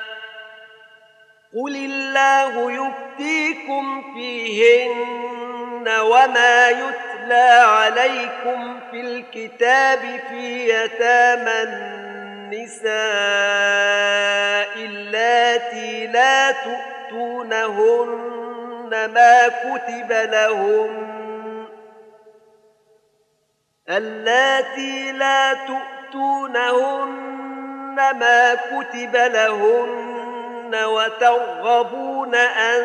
قل الله يفتيكم فيهن وما يتلى عليكم في الكتاب في يتامى النساء اللاتي لا تؤتونهن ما كتب لهن اللاتي لا تؤتونهن ما كتب لهن وترغبون أن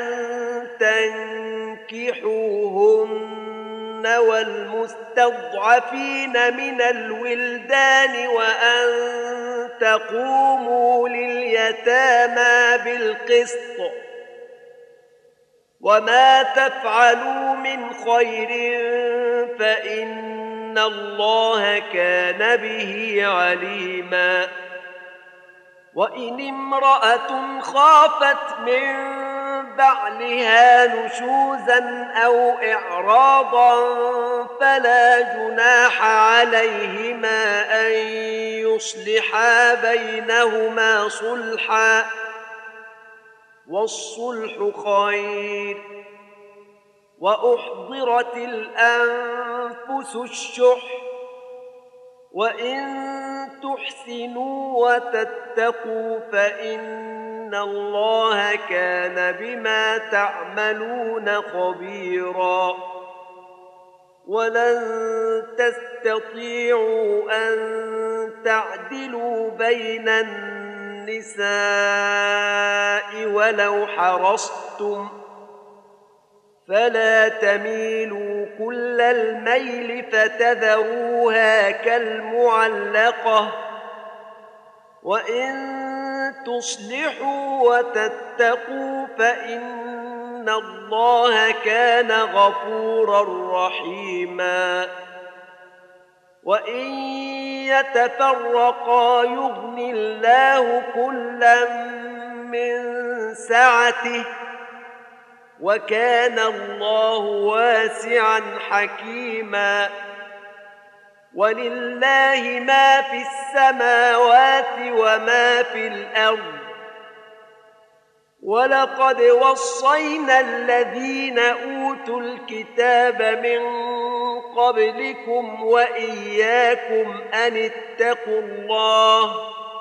تنكحوهن والمستضعفين من الولدان وأن تقوموا لليتامى بالقسط وما تفعلوا من خير فإن الله كان به عليما وإن امرأة خافت من بعلها نشوزا أو إعراضا فلا جناح عليهما أن يصلحا بينهما صلحا والصلح خير. وأحضرت الأنفس الشح وإن تحسنوا وتتقوا فإن الله كان بما تعملون خبيرا. ولن تستطيعوا أن تعدلوا بين النساء ولو حرصتم فلا تميلوا كل الميل فتذروها كالمعلقة. وإن تصلحوا وتتقوا فإن الله كان غفورا رحيما. وإن يتفرقا يغن الله كلا من سعته وكان الله واسعا حكيما. ولله ما في السماوات وما في الأرض. ولقد وصينا الذين أوتوا الكتاب من قبلكم وإياكم أن اتقوا الله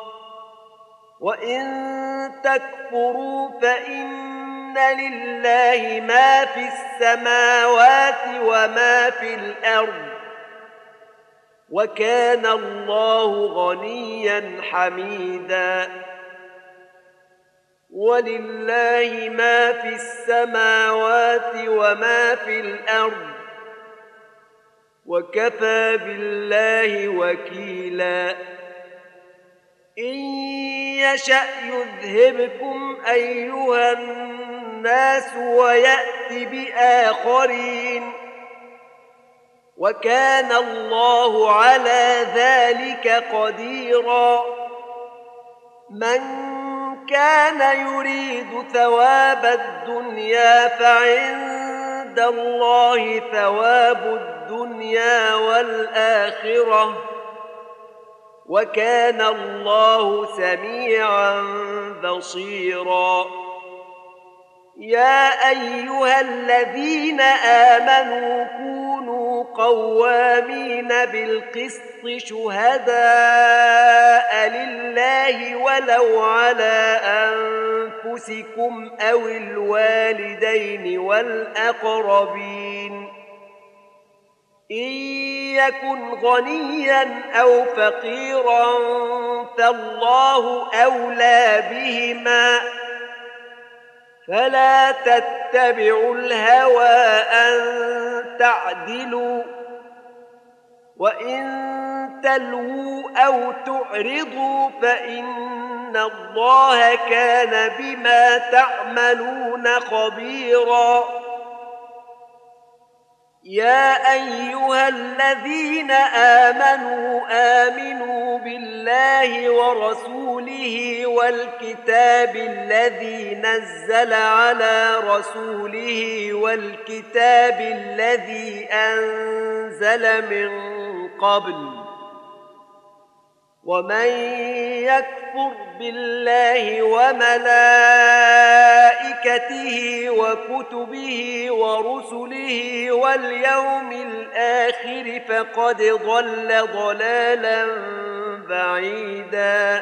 وإن تكفروا فإن لله ما في السماوات وما في الأرض وكان الله غنيا حميدا. ولله ما في السماوات وما في الأرض وكفى بالله وكيلا. إن يشأ يذهبكم أيها الناس ويأت بآخرين وكان الله على ذلك قديرا. من كان يريد ثواب الدنيا فعند الله ثواب الدنيا والآخرة وكان الله سميعا بصيرا. يا أيها الذين آمنوا كونوا قوامين بالقسط شهداء لله ولو على أنفسكم أو الوالدين والأقربين إن يكن غنيا أو فقيرا فالله أولى بهما فلا تتبعوا الهوى أن تعدلوا وإن تلووا أو تعرضوا فإن الله كان بما تعملون خبيرا. يا أيها الذين آمنوا آمنوا بالله ورسوله والكتاب الذي نزل على رسوله والكتاب الذي أنزل من قبل ومن يكفر بالله وملائكته وكتبه ورسله واليوم الآخر فقد ضل ضلالا بعيدا.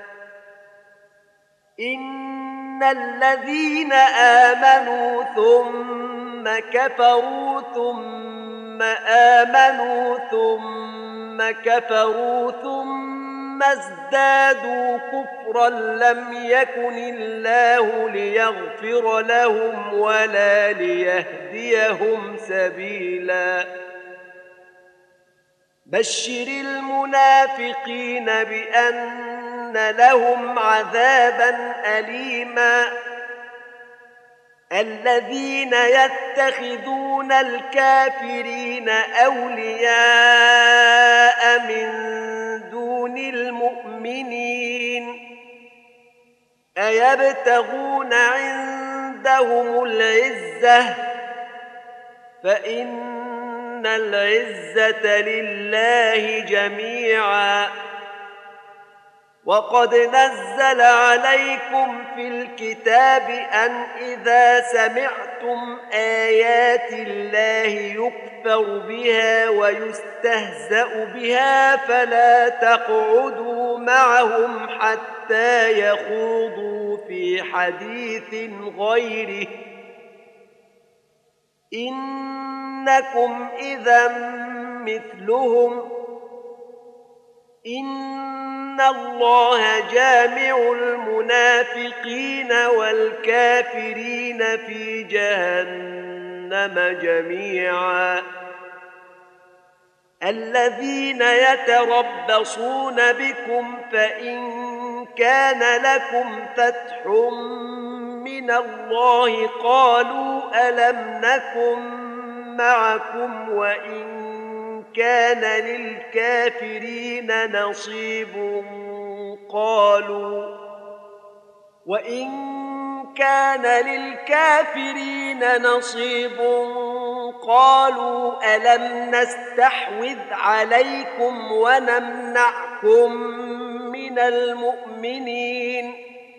إن الذين آمنوا ثم كفروا ثم آمنوا ثم كفروا ثم ثم ازدادوا كفرا لم يكن الله ليغفر لهم ولا ليهديهم سبيلا. بشر المنافقين بأن لهم عذابا أليما. الذين يتخذون الكافرين أولياء من دون المؤمنين أيبتغون عندهم العزة فإن العزة لله جميعا. وقد نزل عليكم في الكتاب أن إذا سمعتم آيات الله يكفر بها ويستهزأ بها فلا تقعدوا معهم حتى يخوضوا في حديث غيره إنكم إذا مثلهم إن الله جامع المنافقين والكافرين في جهنم جميعا الذين يتربصون بكم فإن كان لكم فتح من الله قالوا ألم نكن معكم وإن كان للكافرين نصيب قالوا وإن كان للكافرين نصيب قالوا ألم نستحوذ عليكم ونمنعكم من المؤمنين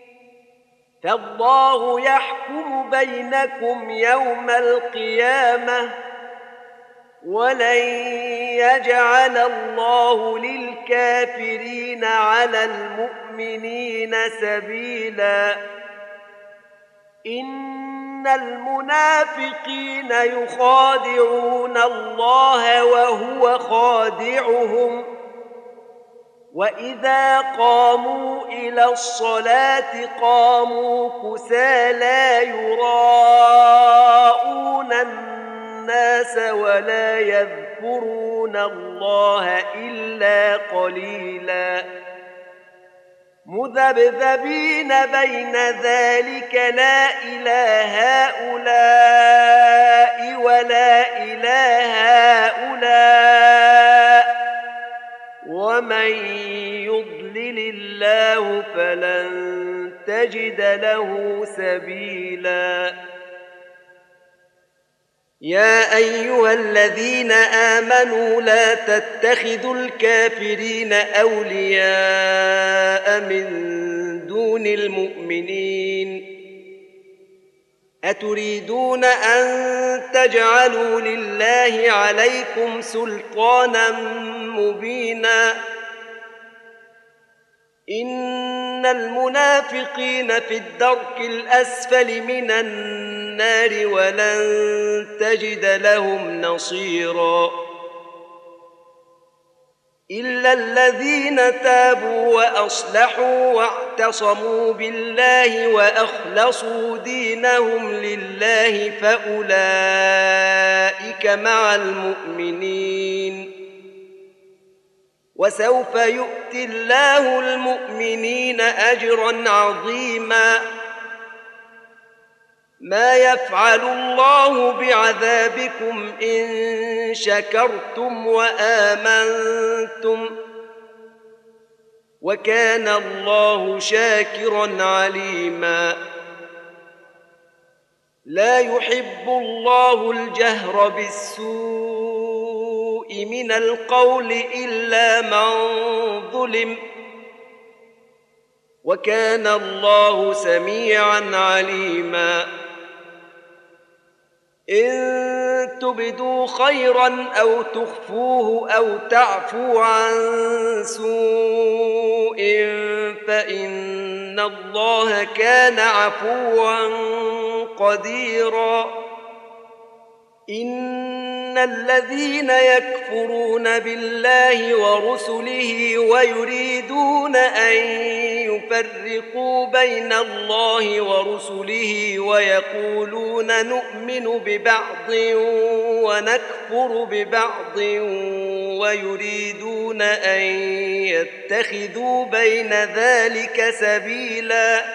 فالله يحكم بينكم يوم القيامة ولن يجعل الله للكافرين على المؤمنين سبيلا إن المنافقين يخادعون الله وهو خادعهم وإذا قاموا إلى الصلاة قاموا كسالى يراءون الناس ولا يذكرون الله إلا قليلا مذبذبين بين ذلك لا إلى هؤلاء ولا إلى هؤلاء ومن يضلل الله فلن تجد له سبيلا يا أيها الذين آمنوا لا تتخذوا الكافرين أولياء من دون المؤمنين أتريدون أن تجعلوا لله عليكم سلطانا مبينا إن المنافقين في الدرك الأسفل من النار ولن تجد لهم نصيرا إلا الذين تابوا وأصلحوا واعتصموا بالله وأخلصوا دينهم لله فأولئك مع المؤمنين وسوف يؤتي الله المؤمنين أجرا عظيما ما يفعل الله بعذابكم إن شكرتم وآمنتم وكان الله شاكرا عليما لا يحب الله الجهر بالسوء من القول إلا من ظلم وكان الله سميعا عليما إن تبدوا خيرا أو تخفوه أو تعفو عن سوء فإن الله كان عفوا قديرا إن الذين يكفرون بالله ورسله ويريدون أن يفرقوا بين الله ورسله ويقولون نؤمن ببعض ونكفر ببعض ويريدون أن يتخذوا بين ذلك سبيلا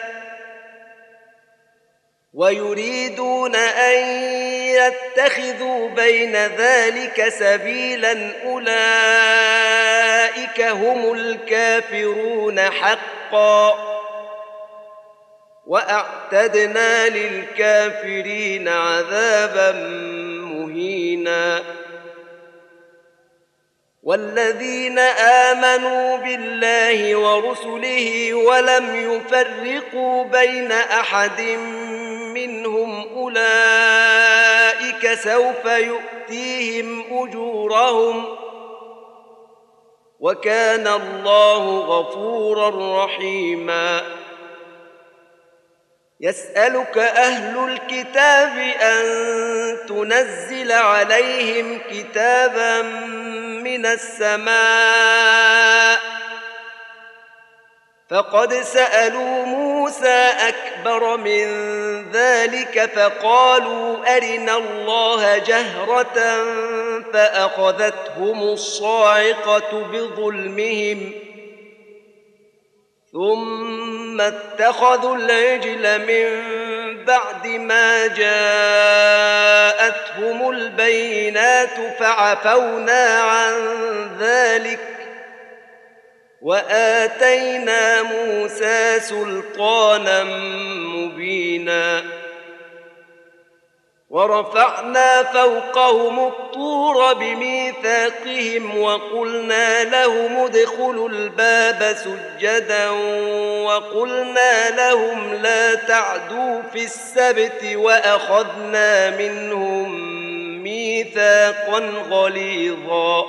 ويريدون أن يتخذوا بين ذلك سبيلا أولئك هم الكافرون حقا وأعتدنا للكافرين عذابا مهينا والذين آمنوا بالله ورسله ولم يفرقوا بين أحد منهم أولئك سوف يؤتيهم أجورهم وكان الله غفورا رحيما. يسألك أهل الكتاب أن تنزل عليهم كتابا من السماء فقد سألوا موسى أكبر من ذلك فقالوا أرنا الله جهرة فأخذتهم الصاعقة بظلمهم ثم اتخذوا العجل من بعد ما جاءتهم البينات فعفونا عن ذلك وآتينا موسى سلطانا مبينا. ورفعنا فوقهم الطور بميثاقهم وقلنا لهم ادخلوا الباب سجدا وقلنا لهم لا تعدوا في السبت وأخذنا منهم ميثاقا غليظا.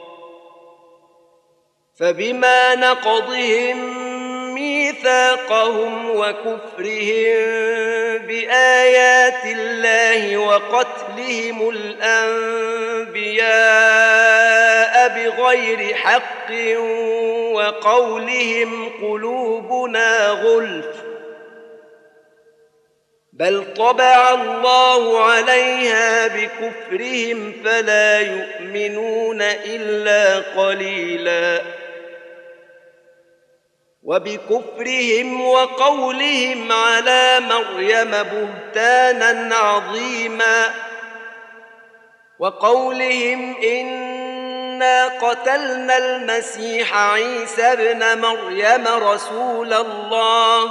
فبما نقضهم ميثاقهم وكفرهم بآيات الله وقتلهم الأنبياء بغير حق وقولهم قلوبنا غلف بل طبع الله عليها بكفرهم فلا يؤمنون إلا قليلا. وبكفرهم وقولهم على مريم بهتانا عظيما وقولهم إنا قتلنا المسيح عيسى ابن مريم رسول الله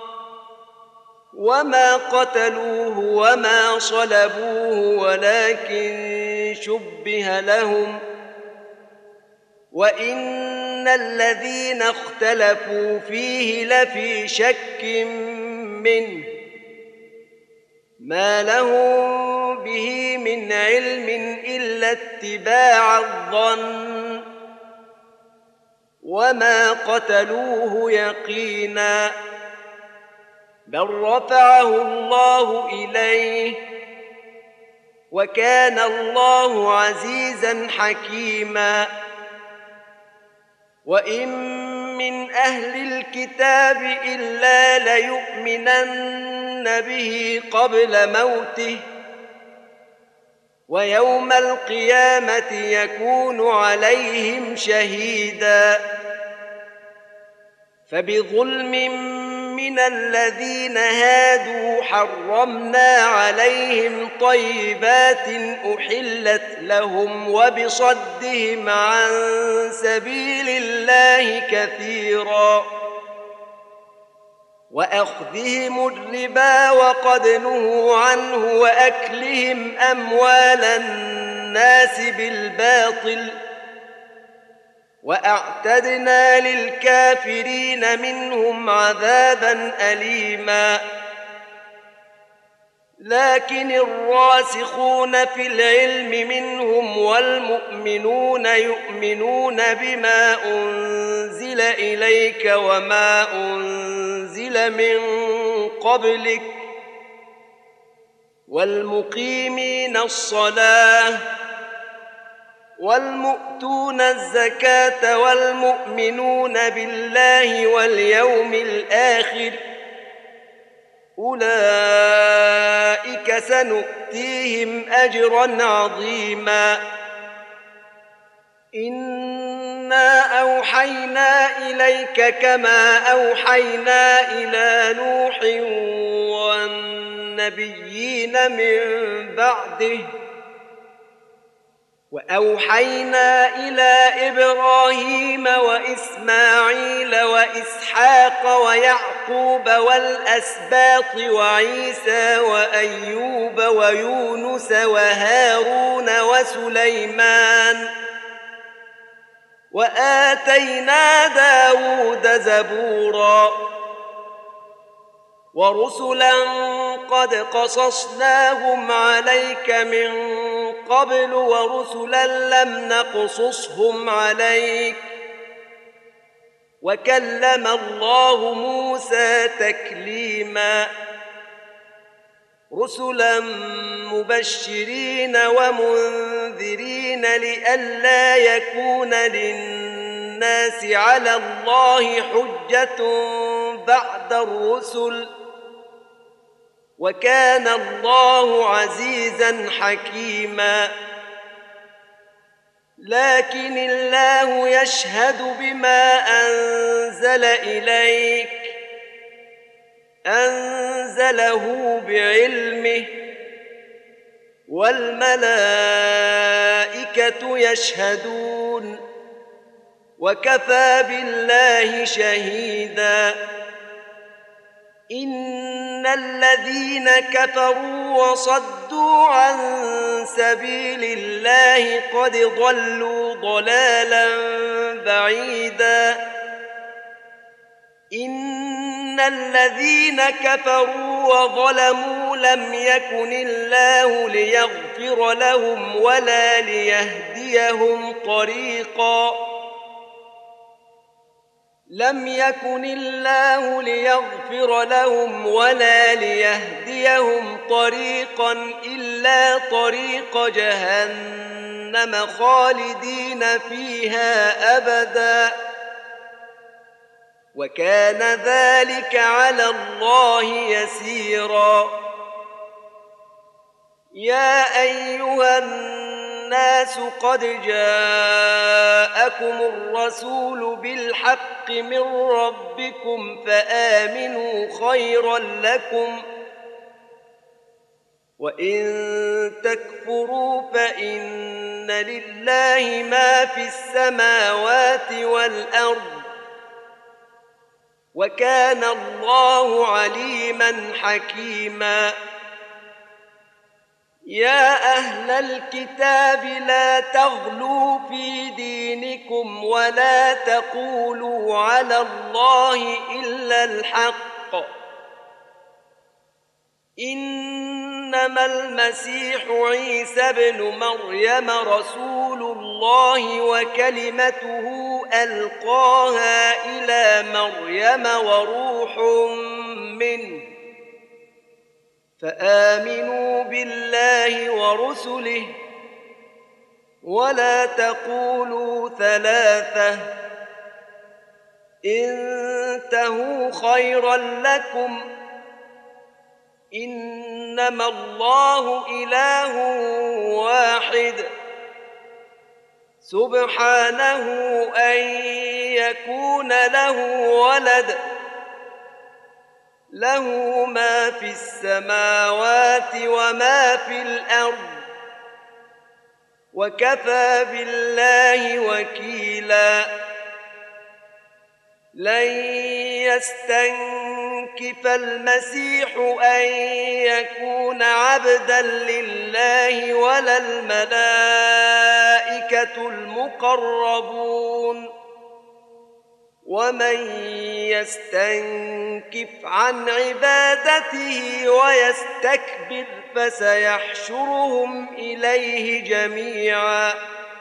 وما قتلوه وما صلبوه ولكن شبه لهم وإن الذين اختلفوا فيه لفي شك منه ما لهم به من علم إلا اتباع الظن وما قتلوه يقينا بل رفعه الله إليه وكان الله عزيزا حكيما. وإن من أهل الكتاب إلا ليؤمنن به قبل موته ويوم القيامة يكون عليهم شهيدا. فبظلم من الذين هادوا حرمنا عليهم طيبات أحلت لهم وبصدهم عن سبيل الله كثيرا وأخذهم الربا وقد نهوا عنه وأكلهم أموال الناس بالباطل وأعتدنا للكافرين منهم عذابا أليما. لكن الراسخون في العلم منهم والمؤمنون يؤمنون بما أنزل إليك وما أنزل من قبلك والمقيمين الصلاة والمؤتون الزكاة والمؤمنون بالله واليوم الآخر أولئك سنؤتيهم أجرا عظيما. إنا أوحينا إليك كما أوحينا إلى نوح والنبيين من بعده وأوحينا إلى إبراهيم وإسماعيل وإسحاق ويعقوب والأسباط وعيسى وأيوب ويونس وهارون وسليمان وآتينا داود زبورا ورسلا قد قصصناهم عليك من قبل ورسلا لم نقصصهم عليك وكلم الله موسى تكليما رسلا مبشرين ومنذرين لئلا يكون للناس على الله حجة بعد الرسل وكان الله عزيزا حكيما لكن الله يشهد بما أنزل إليك أنزله بعلمه والملائكة يشهدون وكفى بالله شهيدا إن الذين كفروا وصدوا عن سبيل الله قد ضلوا ضلالا بعيدا إن الذين كفروا وظلموا لم يكن الله ليغفر لهم ولا ليهديهم طريقا لم يكن الله ليغفر لهم ولا ليهديهم طريقا إلا طريق جهنم خالدين فيها أبدا وكان ذلك على الله يسيرا يا أيها الناس قد جاءكم الرسول بالحق من ربكم فآمنوا خيرا لكم وإن تكفروا فإن لله ما في السماوات والأرض وكان الله عليما حكيما يا أهل الكتاب لا تغلوا في دينكم ولا تقولوا على الله إلا الحق إنما المسيح عيسى ابن مريم رسول الله وكلمته ألقاها إلى مريم وروح منه فآمنوا بالله ورسله ولا تقولوا ثلاثة انتهوا خيرا لكم إنما الله إله واحد سبحانه أن يكون له ولد له ما في السماوات وما في الأرض وكفى بالله وكيلا لن يستنكف المسيح أن يكون عبدا لله ولا الملائكة المقربون ومن يستنكف عن عبادته ويستكبر فسيحشرهم إليه جميعا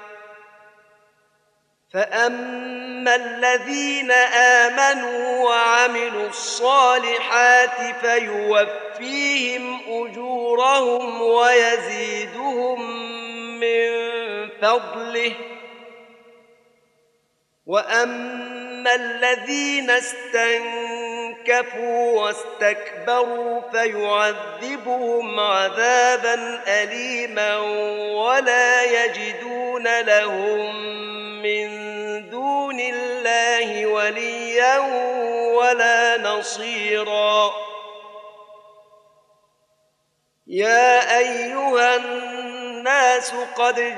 فأما الذين آمنوا وعملوا الصالحات فيوفيهم أجورهم ويزيدهم من فضله وأما الذين استنكفوا واستكبروا فيعذبهم عذابا أليما ولا يجدون لهم من دون الله وليا ولا نصيرا يا أيها الناس قد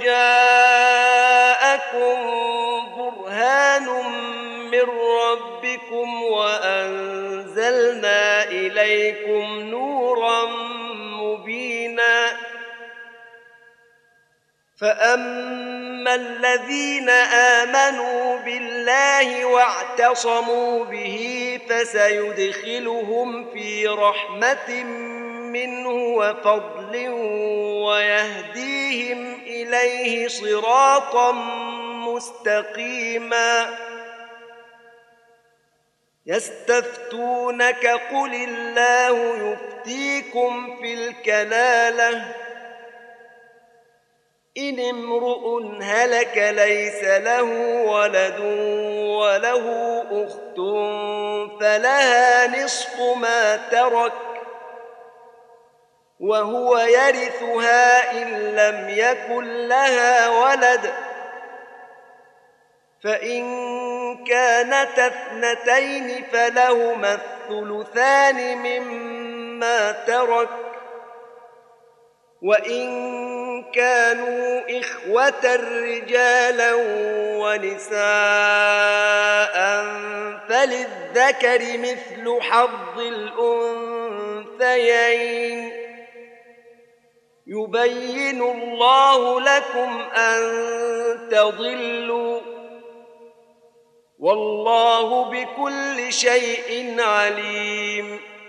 جاءكم برهان من ربكم وأنزلنا إليكم نورا مبينا فأما الذين آمنوا بالله واعتصموا به فسيدخلهم في رحمة منه وفضل ويهديهم إليه صراطا مستقيما. يستفتونك قل الله يفتيكم في الكلالة إن امرؤ هلك ليس له ولد وله أخت فلها نصف ما ترك وهو يرثها إن لم يكن لها ولد، فإن كانتا اثنتين فلهما الثلثان مما ترك، وإن كانوا إخوة رجالا ونساء فللذكر مثل حظ الأنثيين. يبين الله لكم أن تضلوا والله بكل شيء عليم.